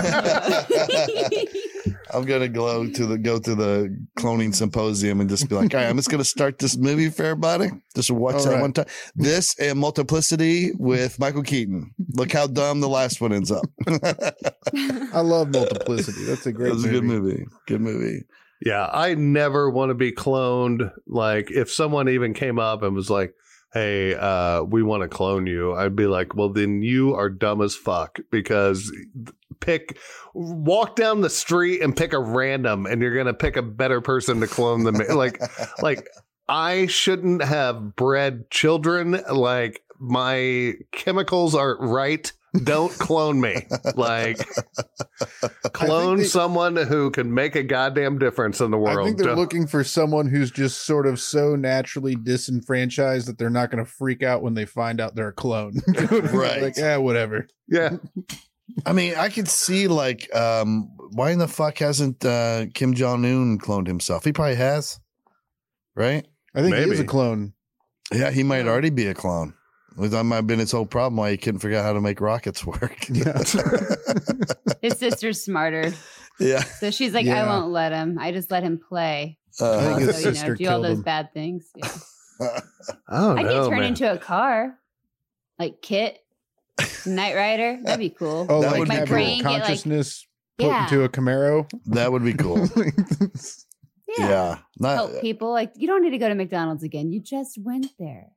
I'm going to go to the cloning symposium and just be like, all right, I'm just going to start this movie for everybody. Just watch that one time. This and Multiplicity with Michael Keaton. Look how dumb the last one ends up. I love Multiplicity. That's a great movie. It was a good movie. Good movie. Yeah, I never want to be cloned. Like, if someone even came up and was like, hey, we want to clone you, I'd be like, well, then you are dumb as fuck, because walk down the street and pick a random, and you're going to pick a better person to clone them. Like I shouldn't have bred children. Like, my chemicals aren't right. Don't clone me. Like, clone someone who can make a goddamn difference in the world. I think they're looking for someone who's just sort of so naturally disenfranchised that they're not going to freak out when they find out they're a clone. Right. Like, whatever. Yeah. I mean, I could see like, why in the fuck hasn't Kim Jong-un cloned himself? He probably has, right? I think he is a clone. Yeah, he might already be a clone. That might have been his whole problem why he couldn't figure out how to make rockets work. Yeah. His sister's smarter. Yeah. So she's like, I won't let him. I just let him play. I think his sister do all those him. bad things. Yeah. Oh, I no, get turned man. into a car. Like Kit. Knight Rider, that'd be cool. Oh, That like would my be have cool. brain your get like, consciousness put Yeah. into a Camaro. That would be cool. Yeah. Not, help people. Like, you don't need to go to McDonald's again. You just went there.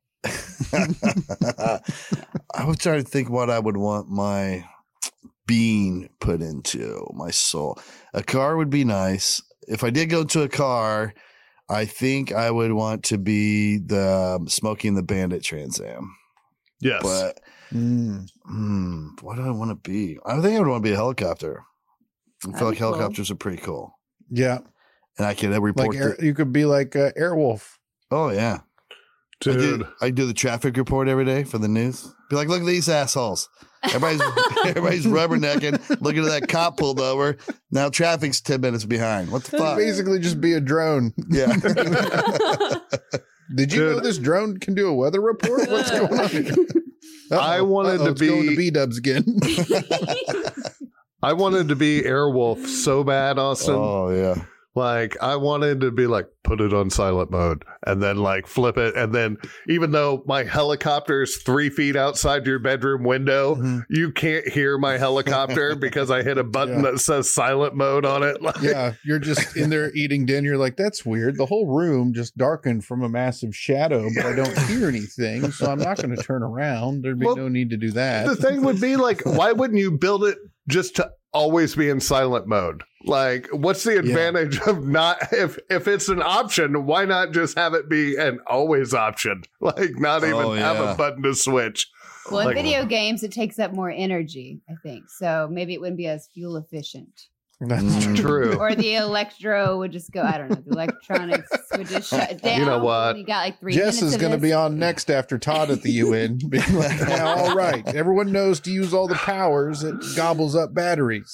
I was trying to think what I would want my being put into, my soul. A car would be nice. If I did go to a car, I think I would want to be the Smoking the Bandit Trans Am. Yes. But what do I want to be? I think I would want to be a helicopter. I feel That'd like be cool. helicopters are pretty cool. Yeah. And I can report. Like you could be like Airwolf. Oh, yeah. Dude. I do the traffic report every day for the news. Be like, look at these assholes. Everybody's rubbernecking, looking at that cop pulled over. Now traffic's 10 minutes behind. What the fuck? Basically just be a drone. Yeah. Did you know this drone can do a weather report? What's going on here? I wanted to it's going be- to B-dubs again. I wanted to be Airwolf so bad, Austin. Oh, yeah. Like, I wanted to be like, put it on silent mode and then like flip it. And then even though my helicopter's 3 feet outside your bedroom window, you can't hear my helicopter because I hit a button that says silent mode on it. Like, Yeah, you're just in there eating dinner. You're like, that's weird. The whole room just darkened from a massive shadow, but I don't hear anything, so I'm not going to turn around. There'd be Well, no need to do that. the thing would be like, why wouldn't you build it just to always be in silent mode? Like, what's the advantage of not, if it's an option, why not just have it be an always option? Like, not even have a button to switch. Well, in Like- video games, it takes up more energy, I think. So maybe it wouldn't be as fuel efficient. That's True. Or the electro would just go, I don't know, the electronics would just shut down. You know what? You got like 3 Jess minutes is going to be on next after Todd at the UN, being like, now, all right, everyone knows to use all the powers. It gobbles up batteries.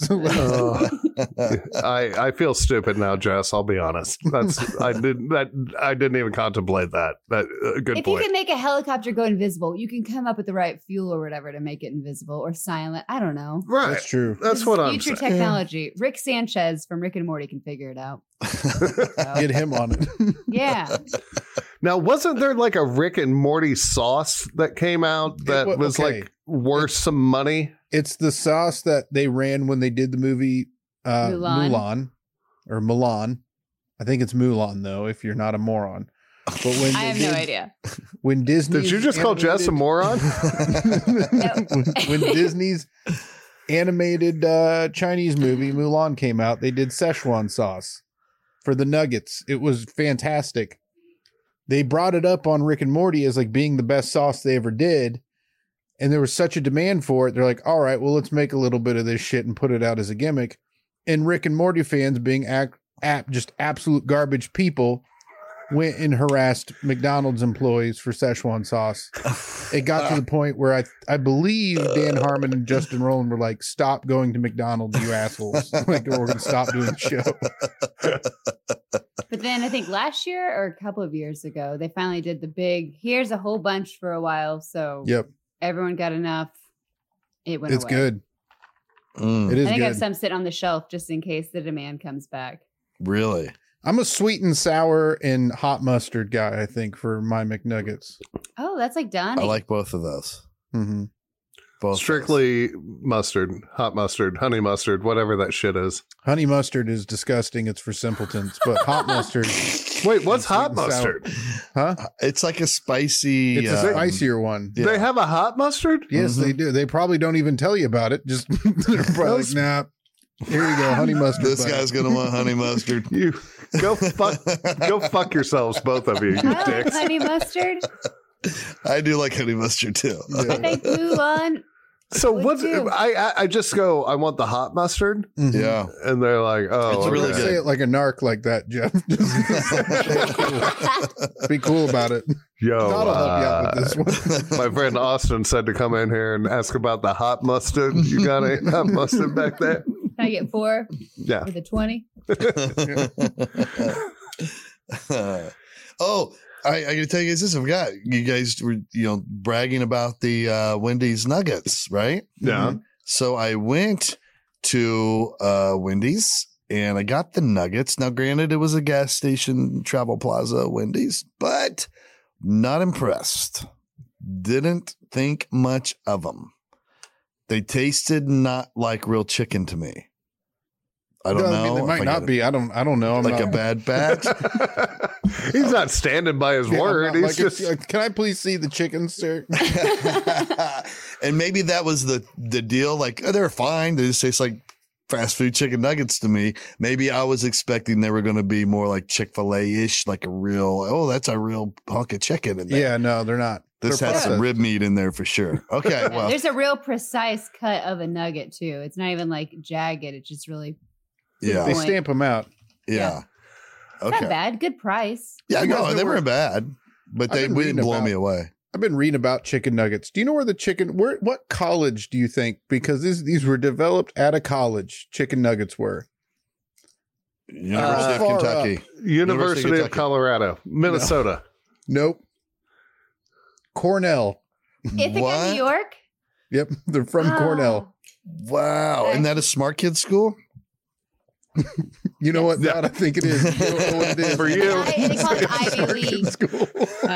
I feel stupid now, Jess. I'll be honest. I didn't even contemplate that. Good If point. you can make a helicopter go invisible, you can come up with the right fuel or whatever to make it invisible or silent. I don't know. Right. That's true. That's This what is I'm future saying. technology. Rick Sanchez from Rick and Morty can figure it out. Get him on it. Yeah. Now, wasn't there like a Rick and Morty sauce that came out that was okay. like worth some money? It's the sauce that they ran when they did the movie Mulan. Or Milan. I think it's Mulan, though, if you're not a moron. But when I have no idea. When Disney Did you just call Jess a moron? when Disney's animated Chinese movie Mulan came out, they did Szechuan sauce for the nuggets. It was fantastic. They brought it up on Rick and Morty as like being the best sauce they ever did. And there was such a demand for it. They're like, all right, well, let's make a little bit of this shit and put it out as a gimmick. And Rick and Morty fans, being just absolute garbage people, went and harassed McDonald's employees for Szechuan sauce. It got to the point where I believe Dan Harmon and Justin Rowland were like, stop going to McDonald's, you assholes. Like, we're going to stop doing the show. But then I think last year or a couple of years ago, they finally did the big, here's a whole bunch for a while. So Yep. everyone got enough. It went It's away. good. Mm, It is I think I have good. some sitting on the shelf just in case the demand comes back. really? I'm a sweet and sour and hot mustard guy, I think, for my McNuggets. Oh, that's like Donnie. I like both of those. Mm-hmm. Both. Strictly mustard, hot mustard, honey mustard, whatever that shit is. Honey mustard is disgusting. It's for simpletons. But hot mustard, Wait, what's Sweet hot and sour. mustard? huh? It's like a spicy. It's a spicier one. Yeah. They have a hot mustard? Yes, they do. They probably don't even tell you about it. Just they're probably like, nah. Here you go, honey mustard. This buddy. guy's gonna want honey mustard. You go fuck yourselves, both of you, you I like dicks. honey mustard. I do like honey mustard too. I think Mulan. So Would what's do. I just go, I want the hot mustard, Mhm. Yeah. and they're like, oh, It's really Don't good. say it like a narc like that, Jeff. Just be cool about it. Yo, Todd will help you out with this one. my friend Austin said to come in here and ask about the hot mustard. You got a hot mustard back there? Can I get 4 Yeah. with a 20? Oh, I gotta tell you guys this. I forgot. You guys were, bragging about the Wendy's nuggets, right? Yeah. So I went to Wendy's and I got the nuggets. Now, granted, it was a gas station travel plaza Wendy's, but not impressed. Didn't think much of them. They tasted not like real chicken to me. I don't know. They might not be. I don't know. I'm like not... a bad batch. He's not standing by his word. He's just. Can I please see the chicken, sir? And maybe that was the deal. Like, they're fine. They just taste like fast food chicken nuggets to me. Maybe I was expecting they were going to be more like Chick-fil-A-ish, like a real, that's a real hunk of chicken in there. Yeah, no, they're not. This has some rib meat in there for sure. Okay, well. There's a real precise cut of a nugget, too. It's not even like jagged. It's just really... Yeah. They stamp them out. Yeah. Okay. Not bad. Good price. Yeah, no, they weren't bad, but they wouldn't blow me away. I've been reading about chicken nuggets. Do you know where what college do you think? Because these were developed at a college, chicken nuggets were. University of Kentucky. University of Colorado. Minnesota. Nope. Cornell. Ithaca, New York? Yep. They're from Cornell. Wow. Isn't that a smart kid school? You know what? That I think it is. You don't know what it is for you. They call it Ivy League. School.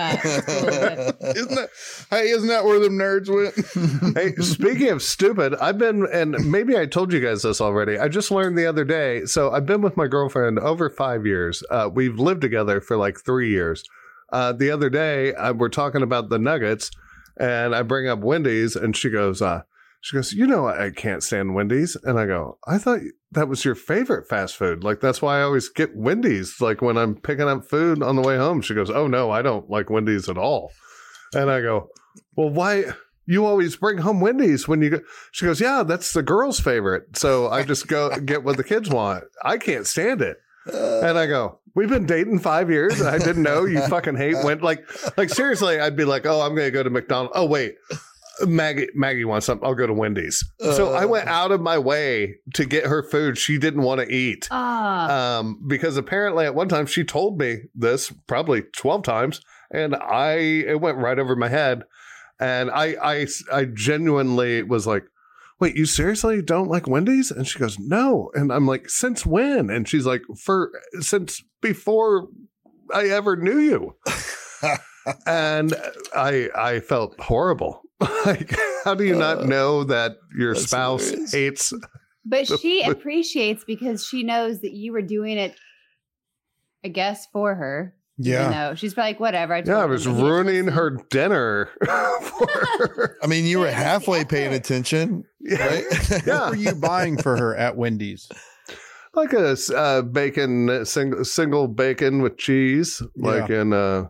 Isn't that where them nerds went? Hey, speaking of stupid, I've been, and maybe I told you guys this already. I just learned the other day. So I've been with my girlfriend over 5 years. We've lived together for like 3 years. The other day, we're talking about the nuggets, and I bring up Wendy's, and she goes, you know, I can't stand Wendy's. And I go, I thought that was your favorite fast food. Like, that's why I always get Wendy's. Like, when I'm picking up food on the way home, she goes, oh, no, I don't like Wendy's at all. And I go, well, why? You always bring home Wendy's when you go. She goes, yeah, that's the girl's favorite. So I just go get what the kids want. I can't stand it. And I go, we've been dating 5 years and I didn't know you fucking hate Wendy's. Like seriously, I'd be like, oh, I'm going to go to McDonald's. Oh, wait. Maggie wants something. I'll go to Wendy's. So I went out of my way to get her food she didn't want to eat. Because apparently at one time she told me this probably 12 times and it went right over my head. And I genuinely was like, wait, you seriously don't like Wendy's? And she goes, no. And I'm like, since when? And she's like, since before I ever knew you. And I felt horrible. Like, how do you not know that your spouse hates? But she appreciates because she knows that you were doing it, I guess, for her. Yeah. You know, she's probably like, whatever. I was ruining her dinner for her. I mean, you were halfway paying attention, right? What were you buying for her at Wendy's? Like a bacon, single bacon with cheese, like in a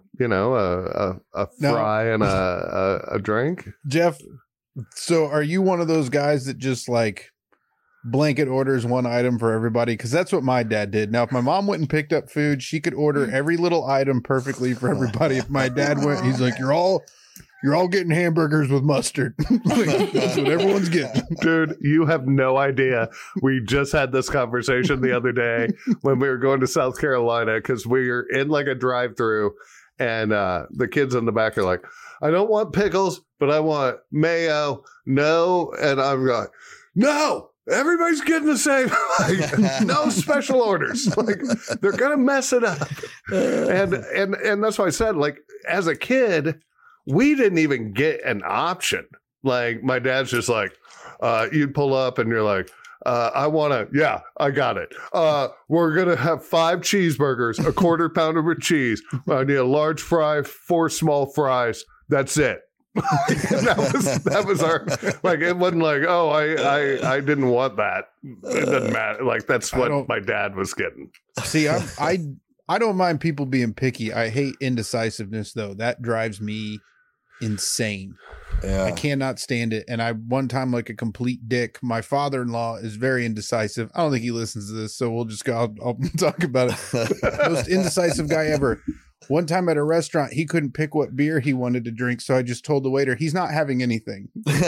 fry and a drink. Jeff, so are you one of those guys that just like blanket orders one item for everybody? Because that's what my dad did. Now, if my mom went and picked up food, she could order every little item perfectly for everybody. If my dad went, he's like, you're all getting hamburgers with mustard. Like, that's what everyone's getting. Dude, you have no idea. We just had this conversation the other day when we were going to South Carolina because we were in like a drive-through and the kids in the back are like, I don't want pickles, but I want mayo. No. And I'm like, no. Everybody's getting the same. Like, no special orders. Like, they're gonna mess it up. And that's why I said, like, as a kid, we didn't even get an option. Like, my dad's just like, you'd pull up and you're like, I got it. We're gonna have 5 cheeseburgers, a quarter pounder with cheese. I need a large fry, 4 small fries. That's it. that was our, like, it wasn't like, oh, I didn't want that. It doesn't matter. Like, that's what my dad was getting. See, I don't mind people being picky. I hate indecisiveness though. That drives me insane. Yeah. I cannot stand it. And I one time, like a complete dick, my father-in-law is very indecisive. I don't think he listens to this, so we'll just go. I'll talk about it. Most indecisive guy ever. One time at a restaurant, he couldn't pick what beer he wanted to drink, so I just told the waiter, he's not having anything.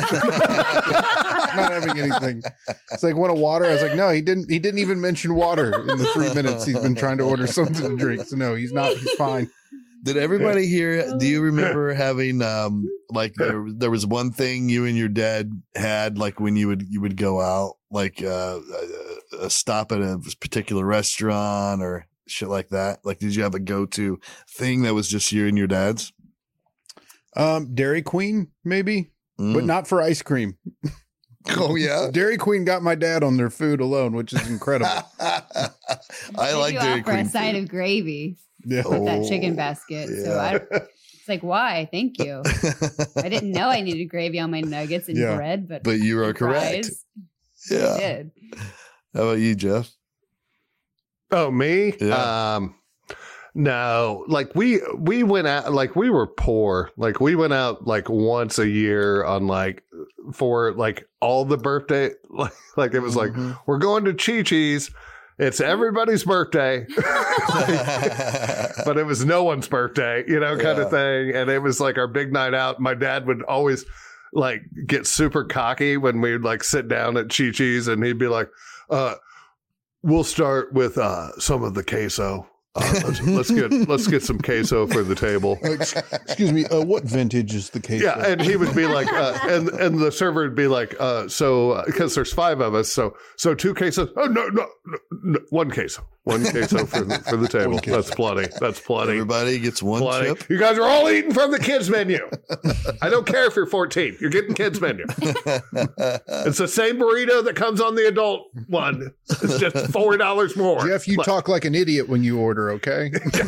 Not having anything. It's like, want a water? I was like, no, he didn't even mention water in the 3 minutes he's been trying to order something to drink. So no, he's fine. Did everybody here, do you remember having, like there was one thing you and your dad had, like when you would go out, like a stop at a particular restaurant or shit like that? Like, did you have a go-to thing that was just you and your dad's? Dairy Queen, maybe, but not for ice cream. Oh, yeah? Dairy Queen got my dad on their food alone, which is incredible. I like Dairy offer Queen. a side of gravy Yeah. with that chicken basket. So it's like, why? Thank you. I didn't know I needed gravy on my nuggets and bread, but you are correct. I did. How about you, Jeff? Oh, me? Yeah. No, like we went out, like we were poor. Like we went out like once a year on like for like all the birthday. Like it was like, we're going to Chi-Chi's. It's everybody's birthday. But it was no one's birthday, you know, kind of thing. And it was like our big night out. My dad would always like get super cocky when we'd like sit down at Chi-Chi's, and he'd be like, we'll start with some of the queso. Let's get some queso for the table. Excuse me, what vintage is the queso? Yeah, and he would be like, and the server would be like, so because there's 5 of us, so 2 quesos. Oh no, 1 queso for the table. That's plenty. That's plenty. Everybody gets one chip. You guys are all eating from the kids menu. I don't care if you're 14. You're getting kids menu. It's the same burrito that comes on the adult one. It's just $4 more. Jeff, you talk like an idiot when you order. Okay.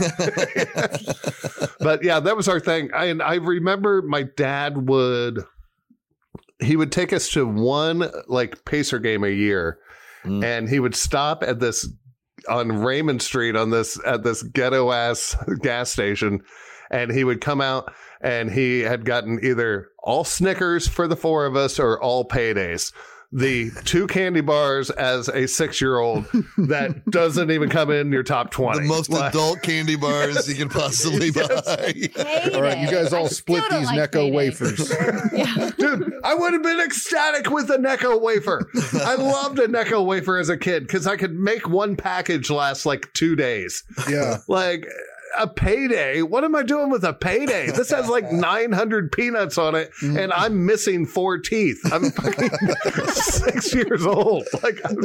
But yeah, that was our thing. I remember my dad would take us to one like Pacer game a year, and he would stop at this on Raymond Street at this ghetto ass gas station, and he would come out and he had gotten either all Snickers for the 4 of us or all Paydays. The 2 candy bars as a 6-year-old that doesn't even come in your top 20. The most adult candy bars you can possibly buy. All right, you guys all split these Necco wafers. Dude, I would have been ecstatic with a Necco wafer. I loved a Necco wafer as a kid because I could make one package last like 2 days. Yeah. Like a Payday. What am I doing with a Payday? This has like 900 peanuts on it, and I'm missing 4 teeth. I'm fucking 6 years old. Like I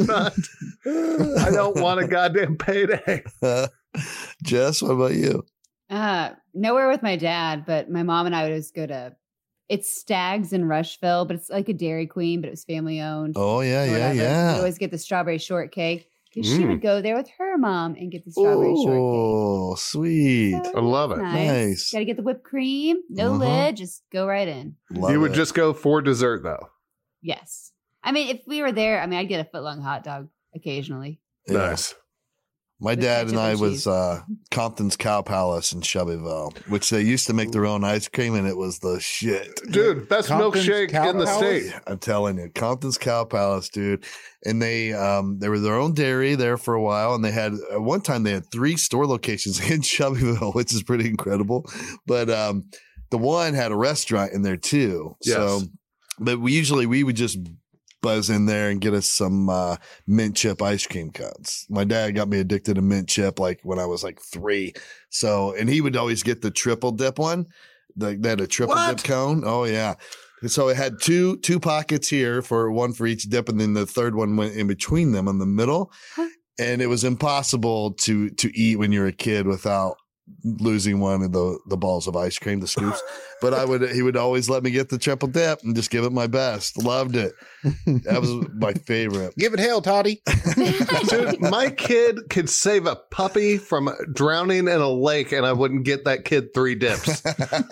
don't want a goddamn Payday. Jess, what about you? Nowhere with my dad, but my mom and I would always go to, it's Stag's in Rushville, but it's like a Dairy Queen, but it was family owned. Oh, yeah. We always get the strawberry shortcake. Because she would go there with her mom and get the strawberry shortcake. Oh, sweet. So I love it. Nice. Got to get the whipped cream. No lid. Just go right in. Love you would it. just go for dessert, though. Yes. I mean, if we were there, I'd get a foot-long hot dog occasionally. Yeah. Nice. My With dad and I ketchup and was Compton's Cow Palace in Shelbyville, which they used to make their own ice cream, and it was the shit. Dude, best Compton's milkshake Cow in the Palace? state. I'm telling you, Compton's Cow Palace, dude. And they were their own dairy there for a while, and they had at one time they had 3 store locations in Shelbyville, which is pretty incredible. But the one had a restaurant in there too. Yes. So, but we would just buzz in there and get us some mint chip ice cream cones. My dad got me addicted to mint chip like when I was like 3. So, and he would always get the triple dip one. They had a triple dip cone. Oh yeah. So it had two pockets here for one for each dip, and then the third one went in between them in the middle. And it was impossible to eat when you're a kid without losing one of the balls of ice cream, the scoops. But he would always let me get the triple dip and just give it my best. Loved it. That was my favorite. Give it hell, Toddy. Dude, my kid could save a puppy from drowning in a lake, and I wouldn't get that kid 3 dips.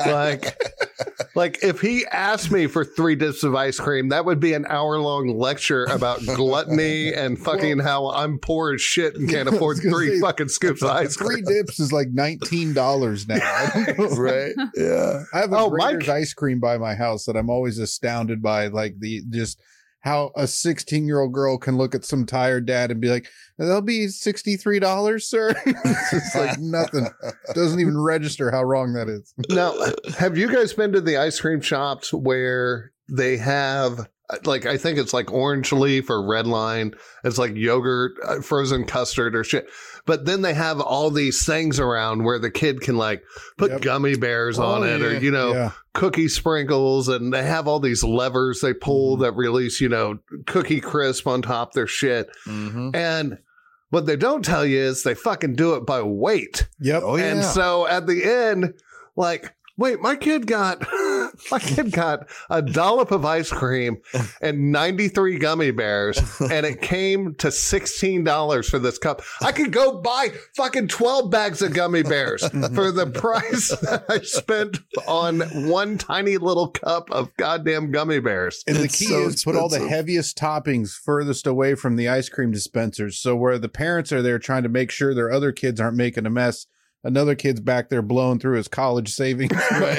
Like if he asked me for 3 dips of ice cream, that would be an hour-long lecture about gluttony and fucking how I'm poor as shit and can't afford 3 fucking scoops of ice cream. 3 dips is like $19 now. I don't know. Right? Yeah. I have a Grater's ice cream by my house that I'm always astounded by, like just how a 16-year-old girl can look at some tired dad and be like, "That'll be $63, sir." It's just like nothing. Doesn't even register how wrong that is. Now, have you guys been to the ice cream shops where they have, like, I think it's like Orange Leaf or Red Line. It's like yogurt, frozen custard or shit. But then they have all these things around where the kid can like put gummy bears on it or, cookie sprinkles. And they have all these levers they pull that release, Cookie Crisp on top of their shit. Mm-hmm. And what they don't tell you is they fucking do it by weight. Yep. Oh, yeah. And so at the end, like, wait, my kid got My kid got a dollop of ice cream and 93 gummy bears, and it came to $16 for this cup. I could go buy fucking 12 bags of gummy bears for the price that I spent on one tiny little cup of goddamn gummy bears. And the key is put all the heaviest toppings furthest away from the ice cream dispensers. So where the parents are there trying to make sure their other kids aren't making a mess, another kid's back there blowing through his college savings,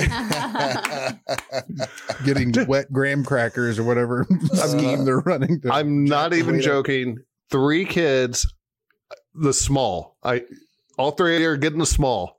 getting wet graham crackers or whatever scheme they're running. I'm not even joking. 3 kids, the small. All 3 are getting the small.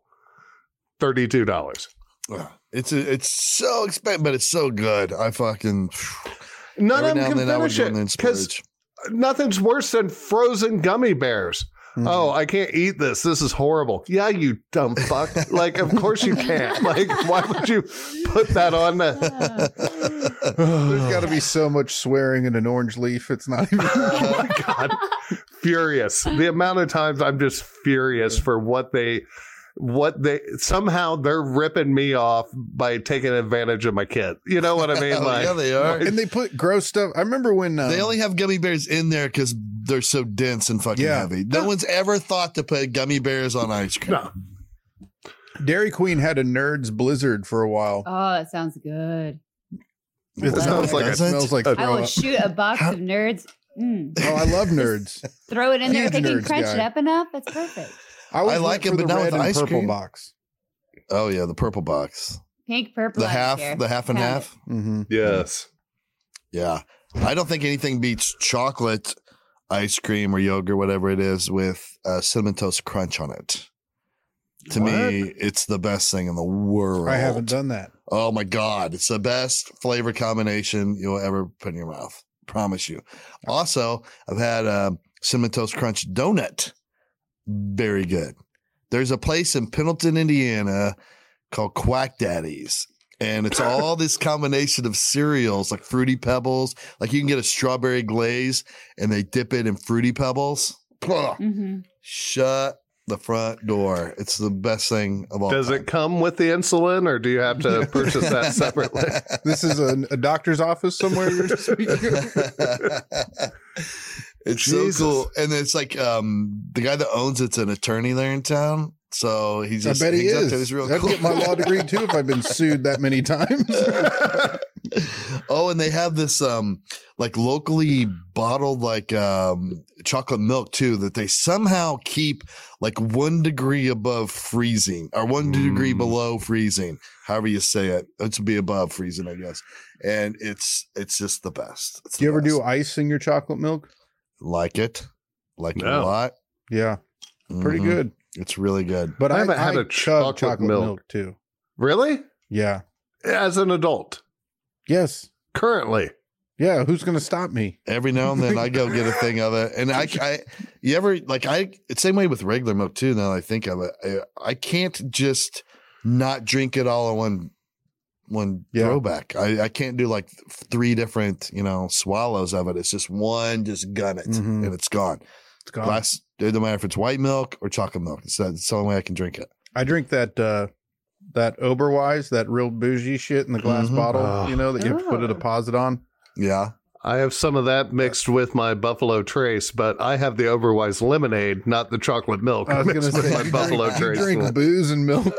$32. It's so expensive, but it's so good. I fucking none of them can finish it because nothing's worse than frozen gummy bears. Mm-hmm. Oh, I can't eat this. This is horrible. Yeah, you dumb fuck. Like, of course you can't. Like, why would you put that on the... There's got to be so much swearing in an orange leaf. It's not even... Oh, my God. Furious. The amount of times I'm just furious for what they somehow they're ripping me off by taking advantage of my kid. You know what I mean? Like, yeah, they are. And they put gross stuff. I remember when they only have gummy bears in there because they're so dense and fucking heavy. No one's ever thought to put gummy bears on ice cream. No. Dairy Queen had a Nerds Blizzard for a while. Oh, that sounds good. It smells like I will shoot a box of Nerds. Oh, I love Nerds. Throw it in there. If they can crunch it up enough, that's perfect. I like it, but not with ice cream. Box. Oh yeah, the purple box. Pink, purple. The half and half. Mm-hmm. Yes. Yeah, I don't think anything beats chocolate ice cream or yogurt, whatever it is, with Cinnamon Toast Crunch on it. To me, it's the best thing in the world. I haven't done that. Oh my God, it's the best flavor combination you'll ever put in your mouth. Promise you. Also, I've had Cinnamon Toast Crunch donut. Very good. There's a place in Pendleton, Indiana called Quack Daddy's. And it's all this combination of cereals like Fruity Pebbles. Like you can get a strawberry glaze and they dip it in Fruity Pebbles. Mm-hmm. Shut the front door. It's the best thing of all Does time. it come with the insulin or do you have to purchase that separately? This is a doctor's office somewhere you're speaking. It's Jesus. So cool. And it's like the guy that owns it's an attorney there in town. So he's just, I bet he is. He's real I'd cool. get my law degree too if I've been sued that many times. Oh, and they have this like locally bottled like chocolate milk too that they somehow keep like 1 degree above freezing or 1 degree below freezing. However you say it. It should be above freezing, I guess. And it's just the best. Do you ever do ice in your chocolate milk? Like it a lot. Yeah. Pretty good. It's really good. But I haven't had a chug chocolate milk too. Really? Yeah. As an adult? Yes. Currently? Yeah. Who's going to stop me? Every now and then I go get a thing of it. And it's same way with regular milk too. Now that I think of it, I can't just not drink it all in one throwback. I can't do like 3 different, swallows of it. It's just one, just gun it and it's gone. It's gone. It don't matter if it's white milk or chocolate milk. It's the only way I can drink it. I drink that Oberweis, that real bougie shit in the glass bottle, that you have to put a deposit on. Yeah. I have some of that mixed with my Buffalo Trace, but I have the Oberweis lemonade, not the chocolate milk. I was going to say, my Buffalo Trace. You drink booze and milk.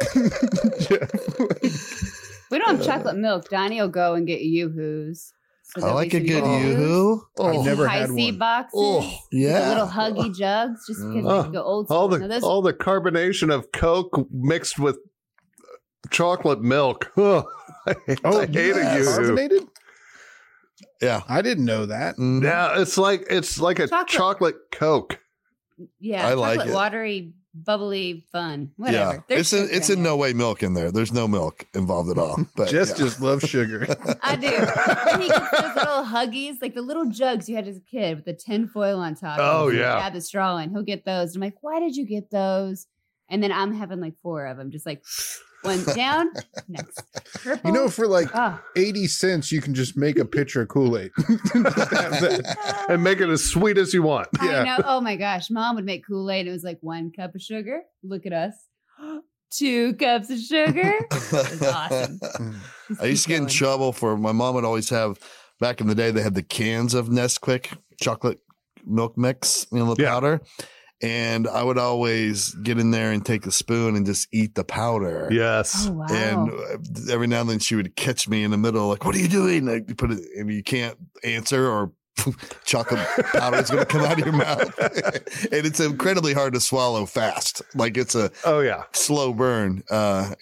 We don't have chocolate milk. Donnie will go and get Yoo-Hoos. So I like a good Yoo-Hoo. I've never high had C one. boxes. Oh, yeah. The little huggy jugs, just because they go old school. All the carbonation of Coke mixed with chocolate milk. Oh, I hate a Yoo-Hoo. Carbonated? Yeah. I didn't know that. Mm-hmm. Yeah, it's like a chocolate Coke. Yeah, I like chocolate, it. watery, bubbly, fun. Whatever. Yeah. It's in no way milk in there. There's no milk involved at all. But Jess just loves sugar. I do. And he gets those little huggies, like the little jugs you had as a kid with the tin foil on top. Oh, yeah. Add the straw in. He'll get those. I'm like, why did you get those? And then I'm having like 4 of them, just like one down, next. Purple. For like 80 cents, you can just make a pitcher of Kool-Aid. And make it as sweet as you want. I know. Oh my gosh. Mom would make Kool-Aid. It was like 1 cup of sugar. Look at us. 2 cups of sugar. It's awesome. I used to get in trouble for my mom would always have back in the day. They had the cans of Nesquik chocolate milk mix, the powder. And I would always get in there and take a spoon and just eat the powder. Yes. Oh, wow. And every now and then she would catch me in the middle, like, what are you doing? Like, put it, and you can't answer or chocolate powder is going to come out of your mouth. And it's incredibly hard to swallow fast. Like it's a slow burn. But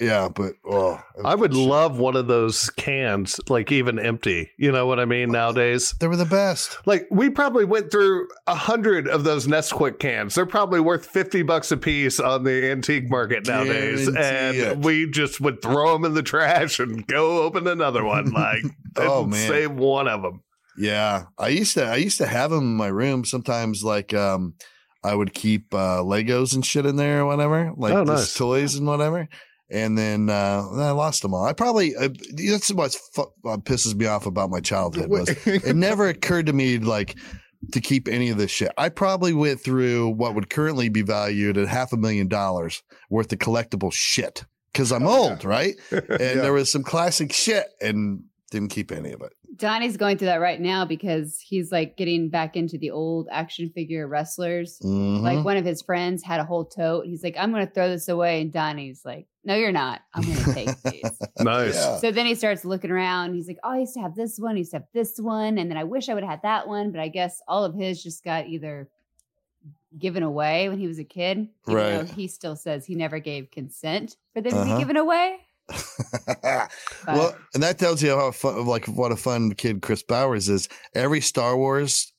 I would love one of those cans, like even empty. You know what I mean? Nowadays, they were the best. Like we probably went through 100 of those Nesquik cans. They're probably worth $50 a piece on the antique market nowadays. And we just would throw them in the trash and go open another one. Like, save one of them. Yeah, I used to have them in my room sometimes. Like, I would keep Legos and shit in there or whatever, like nice. Toys and whatever. And then I lost them all. I probably that's what pisses me off about my childhood was it never occurred to me like to keep any of this shit. I probably went through what would currently be valued at $500,000 worth of collectible shit because I'm old, right? And there was some classic shit and didn't keep any of it. Donnie's going through that right now because he's like getting back into the old action figure wrestlers. Mm-hmm. Like one of his friends had a whole tote. He's like, I'm going to throw this away. And Donnie's like, no, you're not. I'm going to take these. Nice. Yeah. So then he starts looking around. He's like, oh, I used to have this one. I used to have this one. And then I wish I would have had that one. But I guess all of his just got either given away when he was a kid. Even though he still says he never gave consent for them to be given away. Well, and that tells you how fun, like what a fun kid Chris Bowers is. Every Star Wars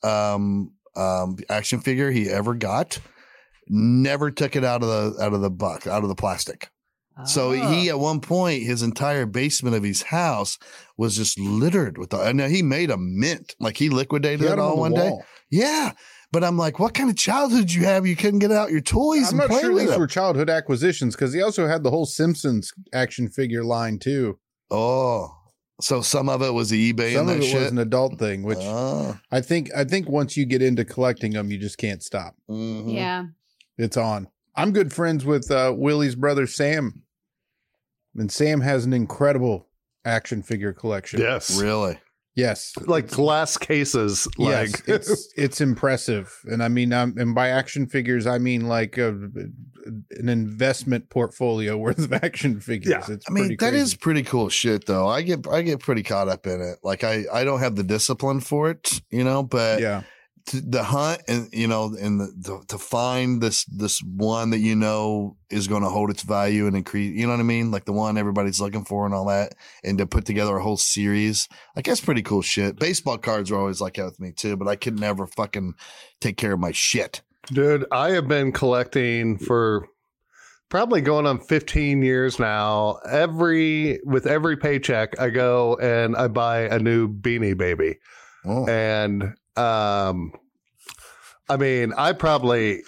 action figure he ever got, never took it out of the plastic. Oh. So he at one point his entire basement of his house was just littered with and he made a mint, like he liquidated it all one day. Yeah. But I'm like, what kind of childhood did you have? You couldn't get out your toys and play with them. I'm not sure these were childhood acquisitions because he also had the whole Simpsons action figure line too. Oh, so some of it was eBay. Some of it was an adult thing, which I think once you get into collecting them, you just can't stop. Mm-hmm. Yeah, it's on. I'm good friends with Willie's brother Sam, and Sam has an incredible action figure collection. Yes, really. Yes, like glass cases. Like it's impressive, and I mean, and by action figures, I mean like an investment portfolio worth of action figures. Yeah. It's that is pretty cool shit, though. I get pretty caught up in it. Like I don't have the discipline for it, but yeah. The hunt and to find this one that is going to hold its value and increase, you know what I mean, like the one everybody's looking for and all that, and to put together a whole series, like that's pretty cool shit. Baseball cards are always like that with me too, but I could never fucking take care of my shit, dude. I have been collecting for probably going on 15 years now. With every paycheck, I go and I buy a new Beanie Baby. Oh. And I mean, I probably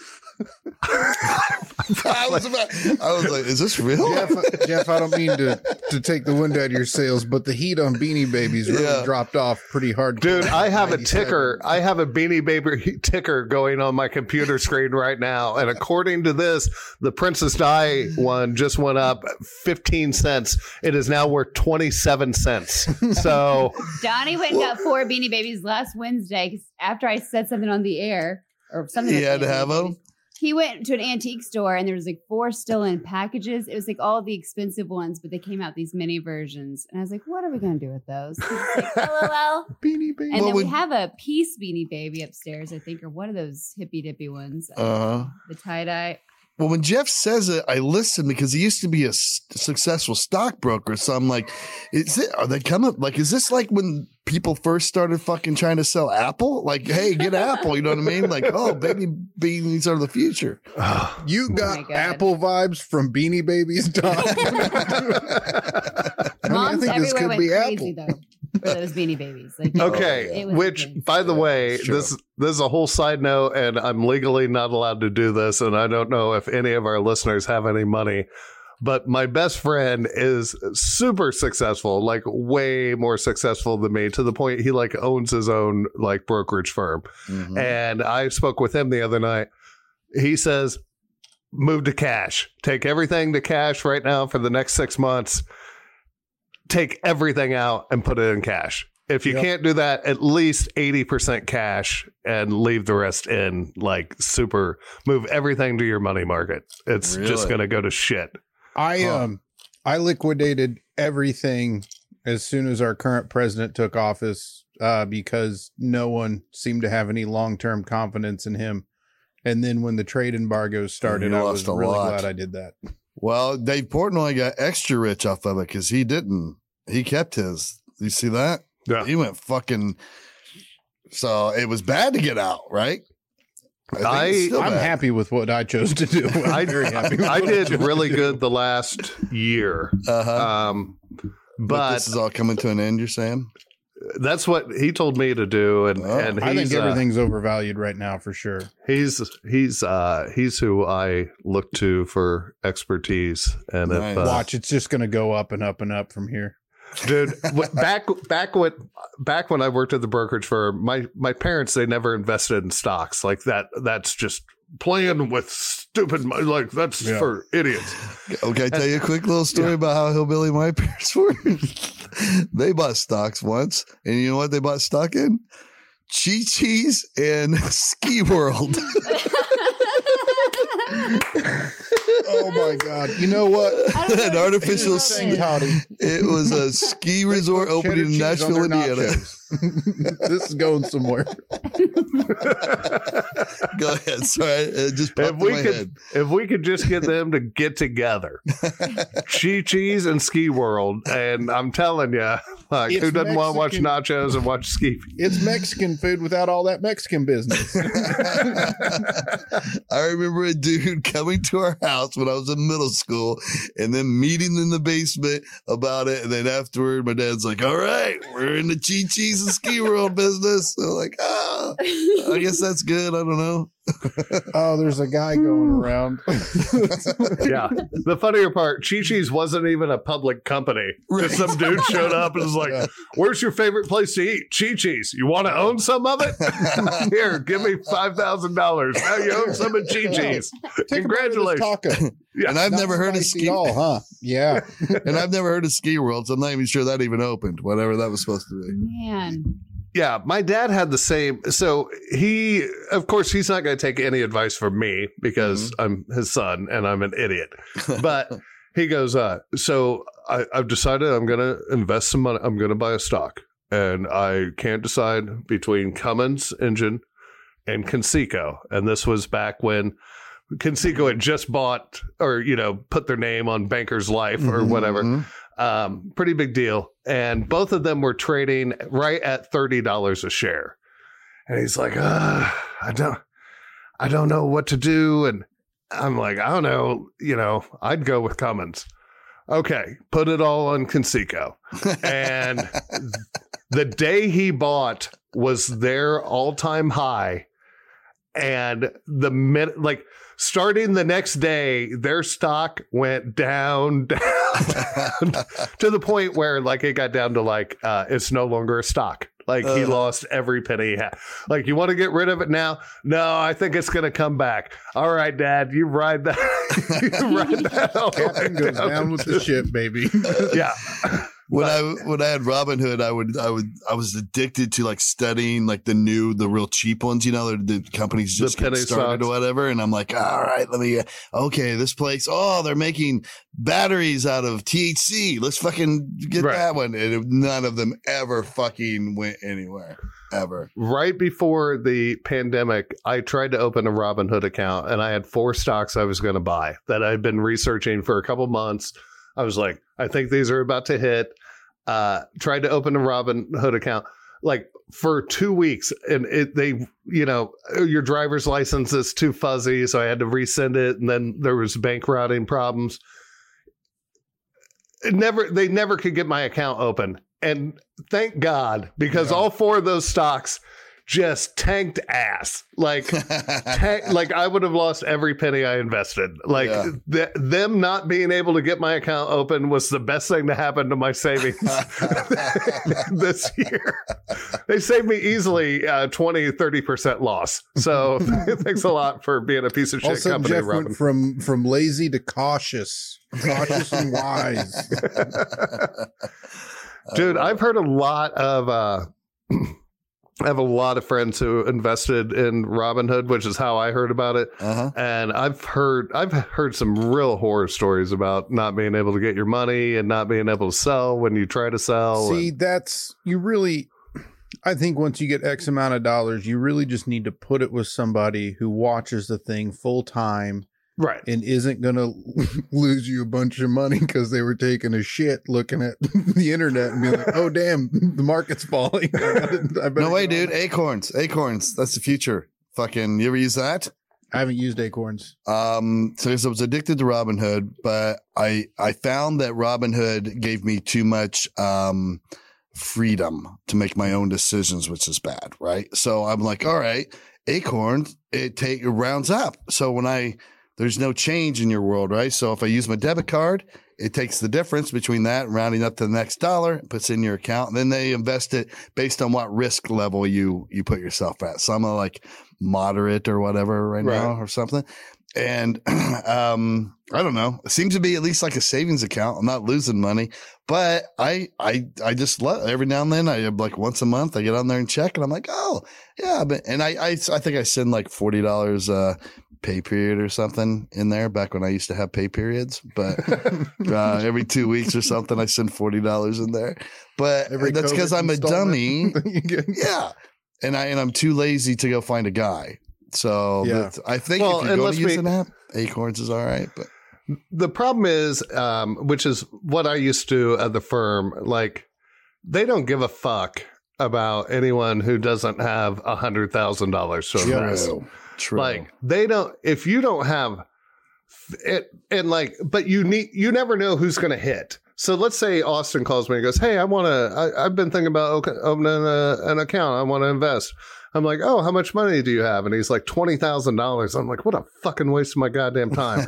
I was like, is this real? Jeff, I don't mean to take the wind out of your sails, but the heat on Beanie Babies really dropped off pretty hard. Dude, I have a ticker. I have a Beanie Baby ticker going on my computer screen right now. And according to this, the Princess Di one just went up 15 cents. It is now worth 27 cents. So Donnie went and got 4 Beanie Babies last Wednesday after I said something on the air or something. He had to have them. He went to an antique store and there was like 4 still in packages. It was like all the expensive ones, but they came out these mini versions. And I was like, what are we going to do with those? Like, LOL. Beanie Baby. And then we have a Peace Beanie Baby upstairs, I think, or one of those hippy dippy ones. The tie-dye. Well, when Jeff says it, I listen because he used to be a successful stockbroker. So I'm like, are they coming? Like, is this like when people first started fucking trying to sell Apple? Like, hey, get Apple. You know what I mean? Like, oh, baby beanies are the future. You got Apple vibes from Beanie Babies, Don. Moms everywhere went crazy, though. For those Beanie Babies. Like, okay, which, by the way, this is a whole side note, and I'm legally not allowed to do this, and I don't know if any of our listeners have any money, but my best friend is super successful, like way more successful than me, to the point he like owns his own like brokerage firm. Mm-hmm. And I spoke with him the other night. He says, move to cash. Take everything to cash right now for the next 6 months. Take everything out and put it in cash. If you can't do that, at least 80% cash and leave the rest in. Like, super, move everything to your money market. It's just going to go to shit. I liquidated everything as soon as our current president took office because no one seemed to have any long-term confidence in him. And then when the trade embargo started, I was really glad I did that. Well, Dave Portnoy got extra rich off of it because he didn't. He kept his. You see that? Yeah. He went fucking. So it was bad to get out, right? I'm happy with what I chose to do. I'm very happy. I did really good the last year. But this is all coming to an end, you're saying? That's what he told me to do, and I think everything's overvalued right now for sure. He's who I look to for expertise, and Nice. Watch, it's just going to go up and up and up from here. Dude, back when I worked at the brokerage firm, my parents, they never invested in stocks like that. That's just playing with stupid money. Like, that's for idiots. Okay, tell you a quick little story about how hillbilly my parents were. They bought stocks once, and you know what they bought stock in? Chi-Chi's and Ski World. Oh my God! You know what? An artificial Sing Toddy. It was a ski resort opening in Nashville, Indiana. This is going somewhere. Go ahead. Sorry, it just popped in my head. If we could just get them to get together, Chi-Chi's and Ski World, and I'm telling you, like, who doesn't want to watch nachos and watch ski? It's Mexican food without all that Mexican business. I remember a dude coming to our house when I was in middle school and then meeting in the basement about it. And then afterward, my dad's like, all right, we're in the Chi-Chi's and Ski World business. So like, I guess that's good. I don't know. Oh, there's a guy going around. Yeah. The funnier part, Chi-Chi's wasn't even a public company. Just some dude showed up and was like, where's your favorite place to eat? Chi-Chi's. You want to own some of it? Here, give me $5,000. Now you own some of Chi-Chi's. Congratulations. Yeah. And I've never heard of Ski World, huh? Yeah. And I've never heard of Ski World, so I'm not even sure that even opened, whatever that was supposed to be. Man. Yeah, my dad had the same. So he, of course, he's not going to take any advice from me because I'm his son and I'm an idiot. But he goes, so I've decided I'm going to invest some money. I'm going to buy a stock. And I can't decide between Cummins engine and Conseco. And this was back when Conseco had just bought or, you know, put their name on Banker's Life or whatever. Pretty big deal. And both of them were trading right at $30 a share. And he's like, I don't know what to do. And I'm like, I don't know, you know, I'd go with Cummins. Okay, put it all on Conseco. And the day he bought was their all-time high. And the minute, like, starting the next day, their stock went down to the point where, like, it got down to, like, it's no longer a stock. Like, he lost every penny he had. Like, you want to get rid of it now? No, I think it's going to come back. All right, Dad, you ride that. You ride that all Captain goes down with the ship, baby. Yeah. When I had Robinhood, I was addicted to like studying like the real cheap ones, you know, the companies just get started or whatever. And I'm like, all right, this place, they're making batteries out of THC. Let's fucking get that one. And none of them ever fucking went anywhere. Ever. Right before the pandemic, I tried to open a Robinhood account and I had 4 stocks I was going to buy that I'd been researching for a couple months. I was like, I think these are about to hit. Tried to open a Robinhood account like for 2 weeks, and your driver's license is too fuzzy, so I had to resend it, and then there was bank routing problems. They never could get my account open, and thank God, because all 4 of those stocks just tanked ass. Like, like I would have lost every penny I invested. Like them not being able to get my account open was the best thing to happen to my savings this year. They saved me easily 20-30% loss. So thanks a lot for being a piece of shit also, company, Jeff Robin. went from lazy to cautious and wise. Dude, I've heard a lot of I have a lot of friends who invested in Robinhood, which is how I heard about it. And I've heard some real horror stories about not being able to get your money and not being able to sell when you try to sell. See, I think once you get X amount of dollars, you really just need to put it with somebody who watches the thing full time. Right. And isn't going to lose you a bunch of money because they were taking a shit looking at the internet and being like, oh, damn, the market's falling. No way, dude. Acorns. That's the future. Fucking, you ever use that? I haven't used Acorns. So I was addicted to Robinhood, but I found that Robinhood gave me too much freedom to make my own decisions, which is bad, right? So I'm like, all right, Acorns, it rounds up. So there's no change in your world, right? So if I use my debit card, it takes the difference between that and rounding up to the next dollar, puts it in your account, and then they invest it based on what risk level you put yourself at. So I'm like moderate or whatever right now or something. And I don't know. It seems to be at least like a savings account. I'm not losing money, but I just love every now and then. I like once a month I get on there and check, and I'm like, oh yeah. And I think I send like $40 pay period or something in there back when I used to have pay periods, but every 2 weeks or something I send $40 in there. But that's because I'm a dummy. Yeah, and I'm too lazy to go find a guy. So I think if you're going to use an app, Acorns is all right. But the problem is, which is what I used to do at the firm, like they don't give a fuck about anyone who doesn't have $100,000 to invest. True. Like they don't, if you don't have it, and like, but you never know who's going to hit. So let's say Austin calls me and goes, hey, I've been thinking about opening an account. I want to invest. I'm like, oh, how much money do you have? And he's like, $20,000. I'm like, what a fucking waste of my goddamn time.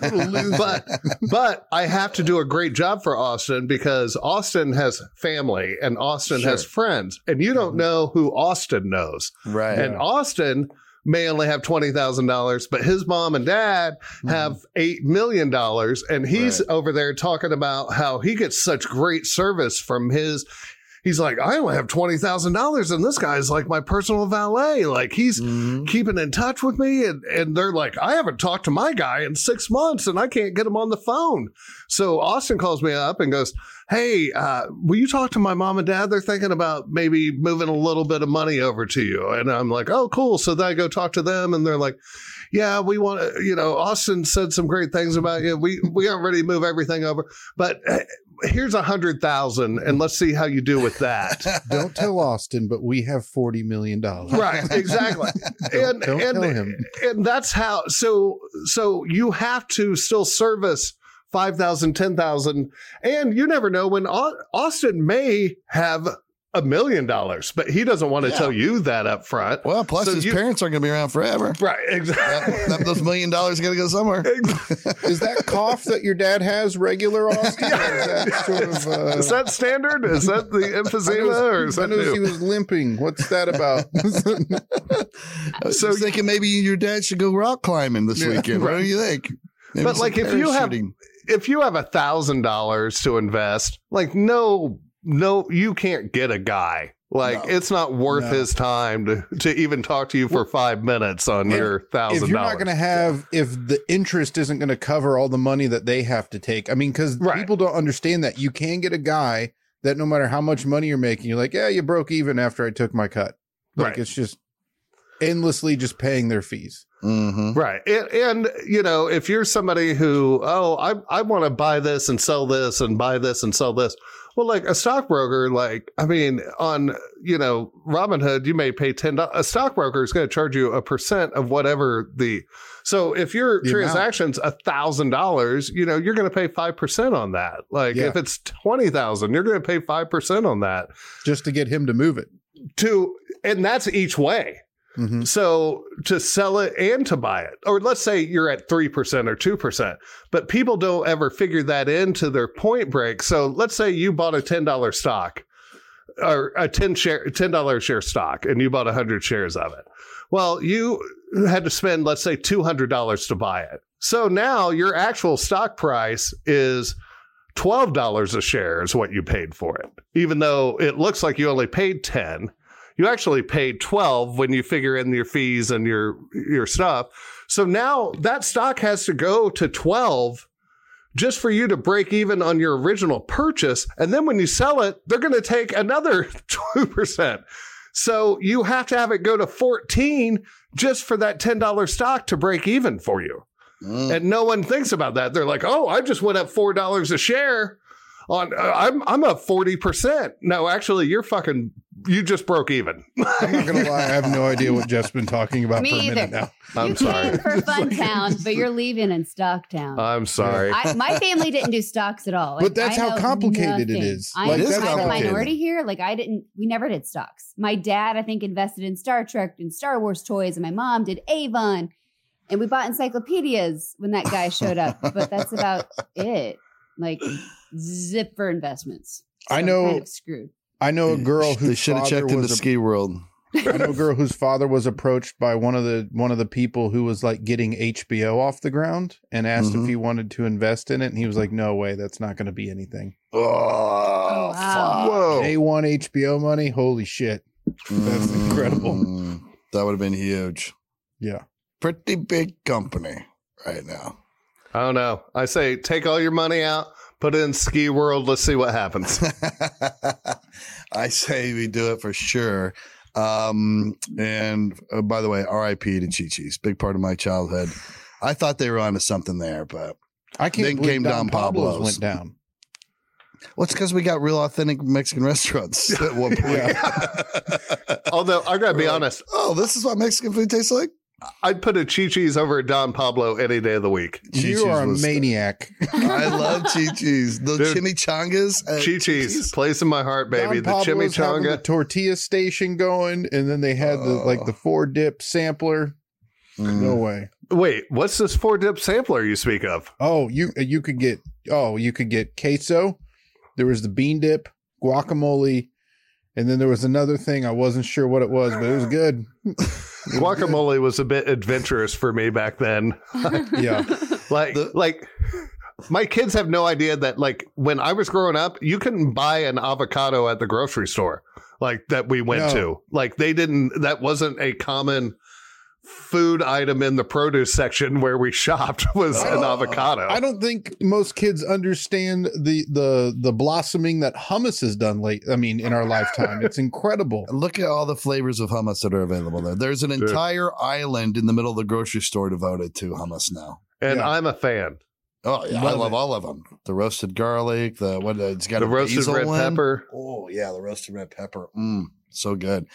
but I have to do a great job for Austin because Austin has family and Austin has friends, and you don't know who Austin knows. Right. And Austin may only have $20,000, but his mom and dad have $8 million. And he's over there talking about how he gets such great service from he's like, I only have $20,000 and this guy's like my personal valet. Like he's keeping in touch with me. And they're like, I haven't talked to my guy in 6 months and I can't get him on the phone. So Austin calls me up and goes, hey, will you talk to my mom and dad? They're thinking about maybe moving a little bit of money over to you. And I'm like, oh, cool. So then I go talk to them and they're like, yeah, we want to, Austin said some great things about you. We aren't ready to move everything over, but here's $100,000 and let's see how you do with that. Don't tell Austin, but we have $40 million. Right, exactly. Don't tell him. And that's how, so you have to still service 5,000, 10,000. And you never know when Austin may have $1 million, but he doesn't want to tell you that up front. Well, plus his parents aren't going to be around forever. Right, exactly. Those $1 million got to go somewhere. Is that cough that your dad has regular, Austin? Is that standard? Is that the emphysema? Or is that new? He was limping. What's that about? So thinking maybe your dad should go rock climbing this weekend. What do you think? Maybe but like if you have $1,000 to invest, like no, you can't get a guy. Like it's not worth his time to even talk to you for 5 minutes on your $1,000. If you're not going to have, if the interest isn't going to cover all the money that they have to take, I mean, because people don't understand that you can get a guy that no matter how much money you're making, you're like, yeah, you broke even after I took my cut. Like it's just endlessly just paying their fees. Right. And, if you're somebody who, I want to buy this and sell this and buy this and sell this. Well, like a stockbroker, on, Robinhood, you may pay $10. A stockbroker is going to charge you 1% of whatever so if your transaction's $1,000, you're going to pay 5% on that. Like if it's 20,000, you're going to pay 5% on that. Just to get him to move it. And that's each way. So to sell it and to buy it, or let's say you're at 3% or 2%, but people don't ever figure that into their point break. So let's say you bought a $10 stock. or a $10 share stock, and you bought 100 shares of it. Well, you had to spend, let's say, $200 to buy it. So now your actual stock price is $12 a share is what you paid for it. Even though it looks like you only paid 10, you actually paid 12 when you figure in your fees and your stuff. So now that stock has to go to 12 just for you to break even on your original purchase. And then when you sell it, they're going to take another 2%. So you have to have it go to 14 just for that $10 stock to break even for you. And no one thinks about that. They're like, oh, I just went up $4 a share on, I'm up 40%. No, actually, you just broke even. I'm not going to lie. I have no idea what Jeff's been talking about for a minute now. I'm sorry. You came for Funtown, but you're leaving in Stocktown. I'm sorry. My family didn't do stocks at all. But that's how complicated it is. I'm the minority here. Like we never did stocks. My dad, I think, invested in Star Trek and Star Wars toys, and my mom did Avon. And we bought encyclopedias when that guy showed up, but that's about it. Like zip for investments. So I know. Kind of screwed. I know a girl who should have checked into Ski World. I know a girl whose father was approached by one of the people who was like getting HBO off the ground and asked if he wanted to invest in it, and he was like, "No way, that's not going to be anything." Oh, wow. Whoa! A1 HBO money, holy shit, that's incredible. That would have been huge. Yeah. Pretty big company right now. I don't know. I say take all your money out, put it in Ski World. Let's see what happens. I say we do it for sure. And by the way, RIP to Chi-Chi's. Big part of my childhood. I thought they were onto something there, but I can't believe Don Pablo's went down. Well, it's because we got real authentic Mexican restaurants at one point. Although I gotta be honest. Oh, this is what Mexican food tastes like? I'd put a Chi-Chi's over a Don Pablo any day of the week. You are a maniac. I love Chi-Chi's. The chimichangas. Chi-Chi's, place in my heart, baby. Don The Pablo's having chimichanga. the tortilla station going, and then they had the 4-dip sampler. No way. Wait, what's this 4-dip sampler you speak of? Oh, you could get queso. There was the bean dip, guacamole, and then there was another thing. I wasn't sure what it was, but it was good. Guacamole was a bit adventurous for me back then. Yeah. Like my kids have no idea that like when I was growing up, you couldn't buy an avocado at the grocery store like that we went to. Like that wasn't a common food item in the produce section where we shopped was an avocado. I don't think most kids understand the blossoming that hummus has done in our lifetime. It's incredible. Look at all the flavors of hummus that are available there. There's an entire island in the middle of the grocery store devoted to hummus now. And I'm a fan. Oh, yeah, I love all of them. The roasted garlic, it's got the roasted red pepper. Oh, yeah, the roasted red pepper. So good.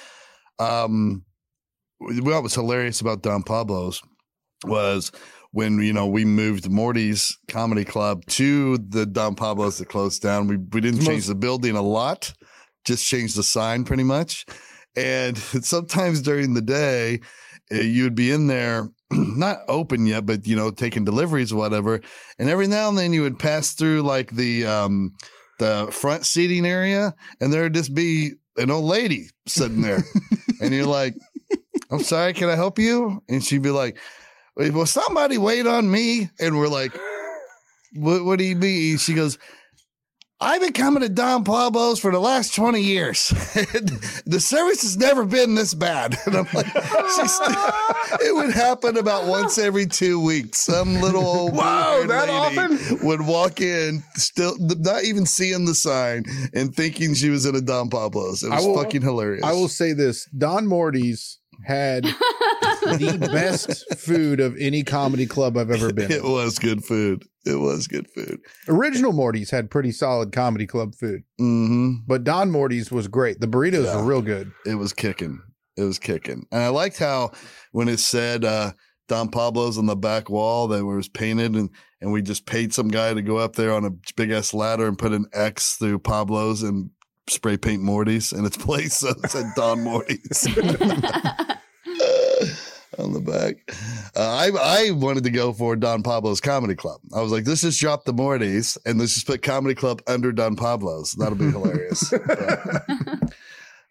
What was hilarious about Don Pablo's was when, we moved Morty's Comedy Club to the Don Pablo's that closed down. We didn't change the building a lot, just changed the sign pretty much. And sometimes during the day, you'd be in there, not open yet, but, taking deliveries or whatever. And every now and then you would pass through like the front seating area, and there would just be an old lady sitting there. And you're like, I'm sorry, can I help you? And she'd be like, will somebody wait on me? And we're like, what do you mean? She goes, I've been coming to Don Pablo's for the last 20 years. The service has never been this bad. And I'm like, it would happen about once every 2 weeks. Some little old lady often would walk in, still not even seeing the sign and thinking she was in a Don Pablo's. It was fucking hilarious. I will say this, Don Morty's had the best food of any comedy club I've ever been in. It was good food. Original Morty's had pretty solid comedy club food. Mm-hmm. But Don Morty's was great. The burritos were real good. It was kicking. And I liked how when it said Don Pablo's on the back wall that was painted and we just paid some guy to go up there on a big ass ladder and put an X through Pablo's and spray paint Morty's in its place. So it said Don Morty's on the back. I wanted to go for Don Pablo's Comedy Club. I was like, let's just drop the Morty's and let's just put Comedy Club under Don Pablo's. That'll be hilarious.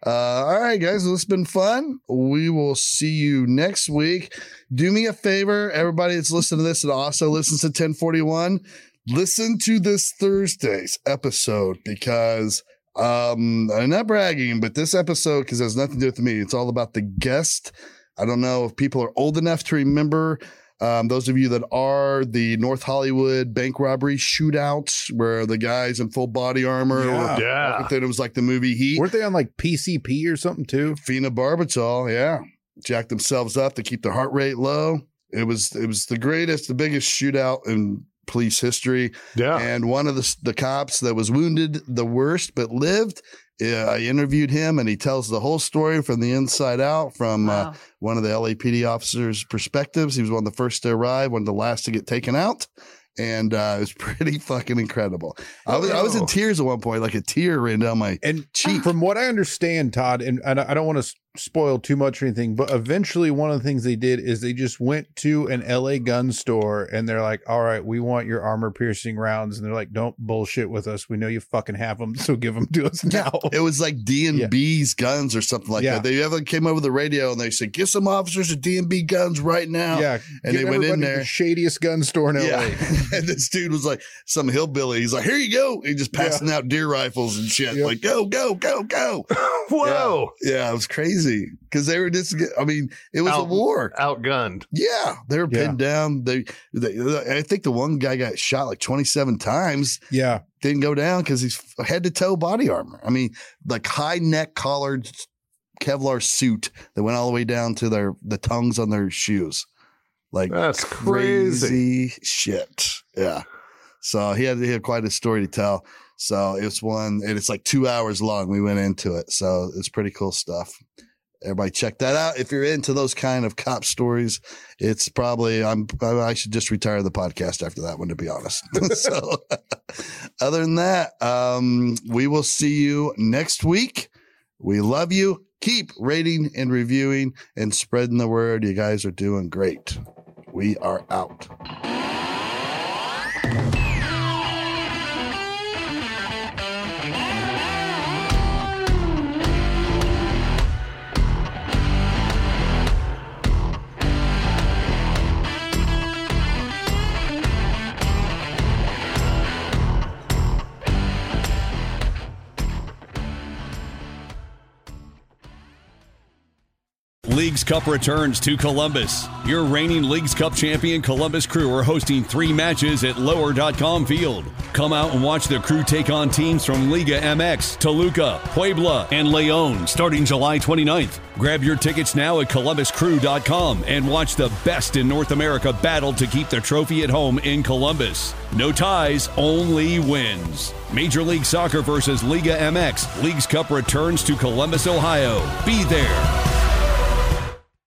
All right, guys. Well, it's been fun. We will see you next week. Do me a favor, everybody that's listening to this and also listens to 1041, listen to this Thursday's episode because I'm not bragging, but this episode, because it has nothing to do with me, it's all about the guest. I don't know if people are old enough to remember, those of you that are, the North Hollywood bank robbery shootout where the guys in full body armor. Yeah. It was like the movie Heat. Weren't they on like PCP or something too? Phenobarbital, yeah. Jacked themselves up to keep their heart rate low. It was the greatest, the biggest shootout in police history. Yeah. And one of the cops that was wounded the worst but lived, I interviewed him, and he tells the whole story from the inside out from one of the LAPD officers' perspectives. He was one of the first to arrive, one of the last to get taken out. And it was pretty fucking incredible. I was in tears at one point, like a tear ran down my cheek. From what I understand, Todd, and I don't want to spoil too much or anything, but eventually one of the things they did is they just went to an LA gun store and they're like, all right, we want your armor piercing rounds. And they're like, don't bullshit with us. We know you fucking have them, so give them to us now. It was like D&B's guns or something like that. They ever came over the radio and they said, get some officers of D&B guns right now. Yeah. And they went in there. The shadiest gun store in LA. Yeah. And this dude was like some hillbilly. He's like, here you go. He just passing out deer rifles and shit. Yep. Like, go, go, go, go. Whoa. Yeah, it was crazy. Because they were just, I mean, it was a war. Outgunned. Yeah. They were pinned down. I think the one guy got shot like 27 times. Yeah. Didn't go down because he's head to toe body armor. I mean, like high neck collared Kevlar suit that went all the way down to the tongues on their shoes. Like, that's crazy shit. Yeah. So he had quite a story to tell. So it's one, and it's like 2 hours long. We went into it. So it's pretty cool stuff. Everybody check that out. If you're into those kind of cop stories, it's probably, I should just retire the podcast after that one, to be honest. So other than that, we will see you next week. We love you. Keep rating and reviewing and spreading the word. You guys are doing great. We are out. Leagues Cup returns to Columbus. Your reigning Leagues Cup champion Columbus Crew are hosting 3 matches at Lower.com Field. Come out and watch the Crew take on teams from Liga MX, Toluca, Puebla, and Leon starting July 29th. Grab your tickets now at ColumbusCrew.com and watch the best in North America battle to keep the trophy at home in Columbus. No ties, only wins. Major League Soccer versus Liga MX. Leagues Cup returns to Columbus, Ohio. Be there.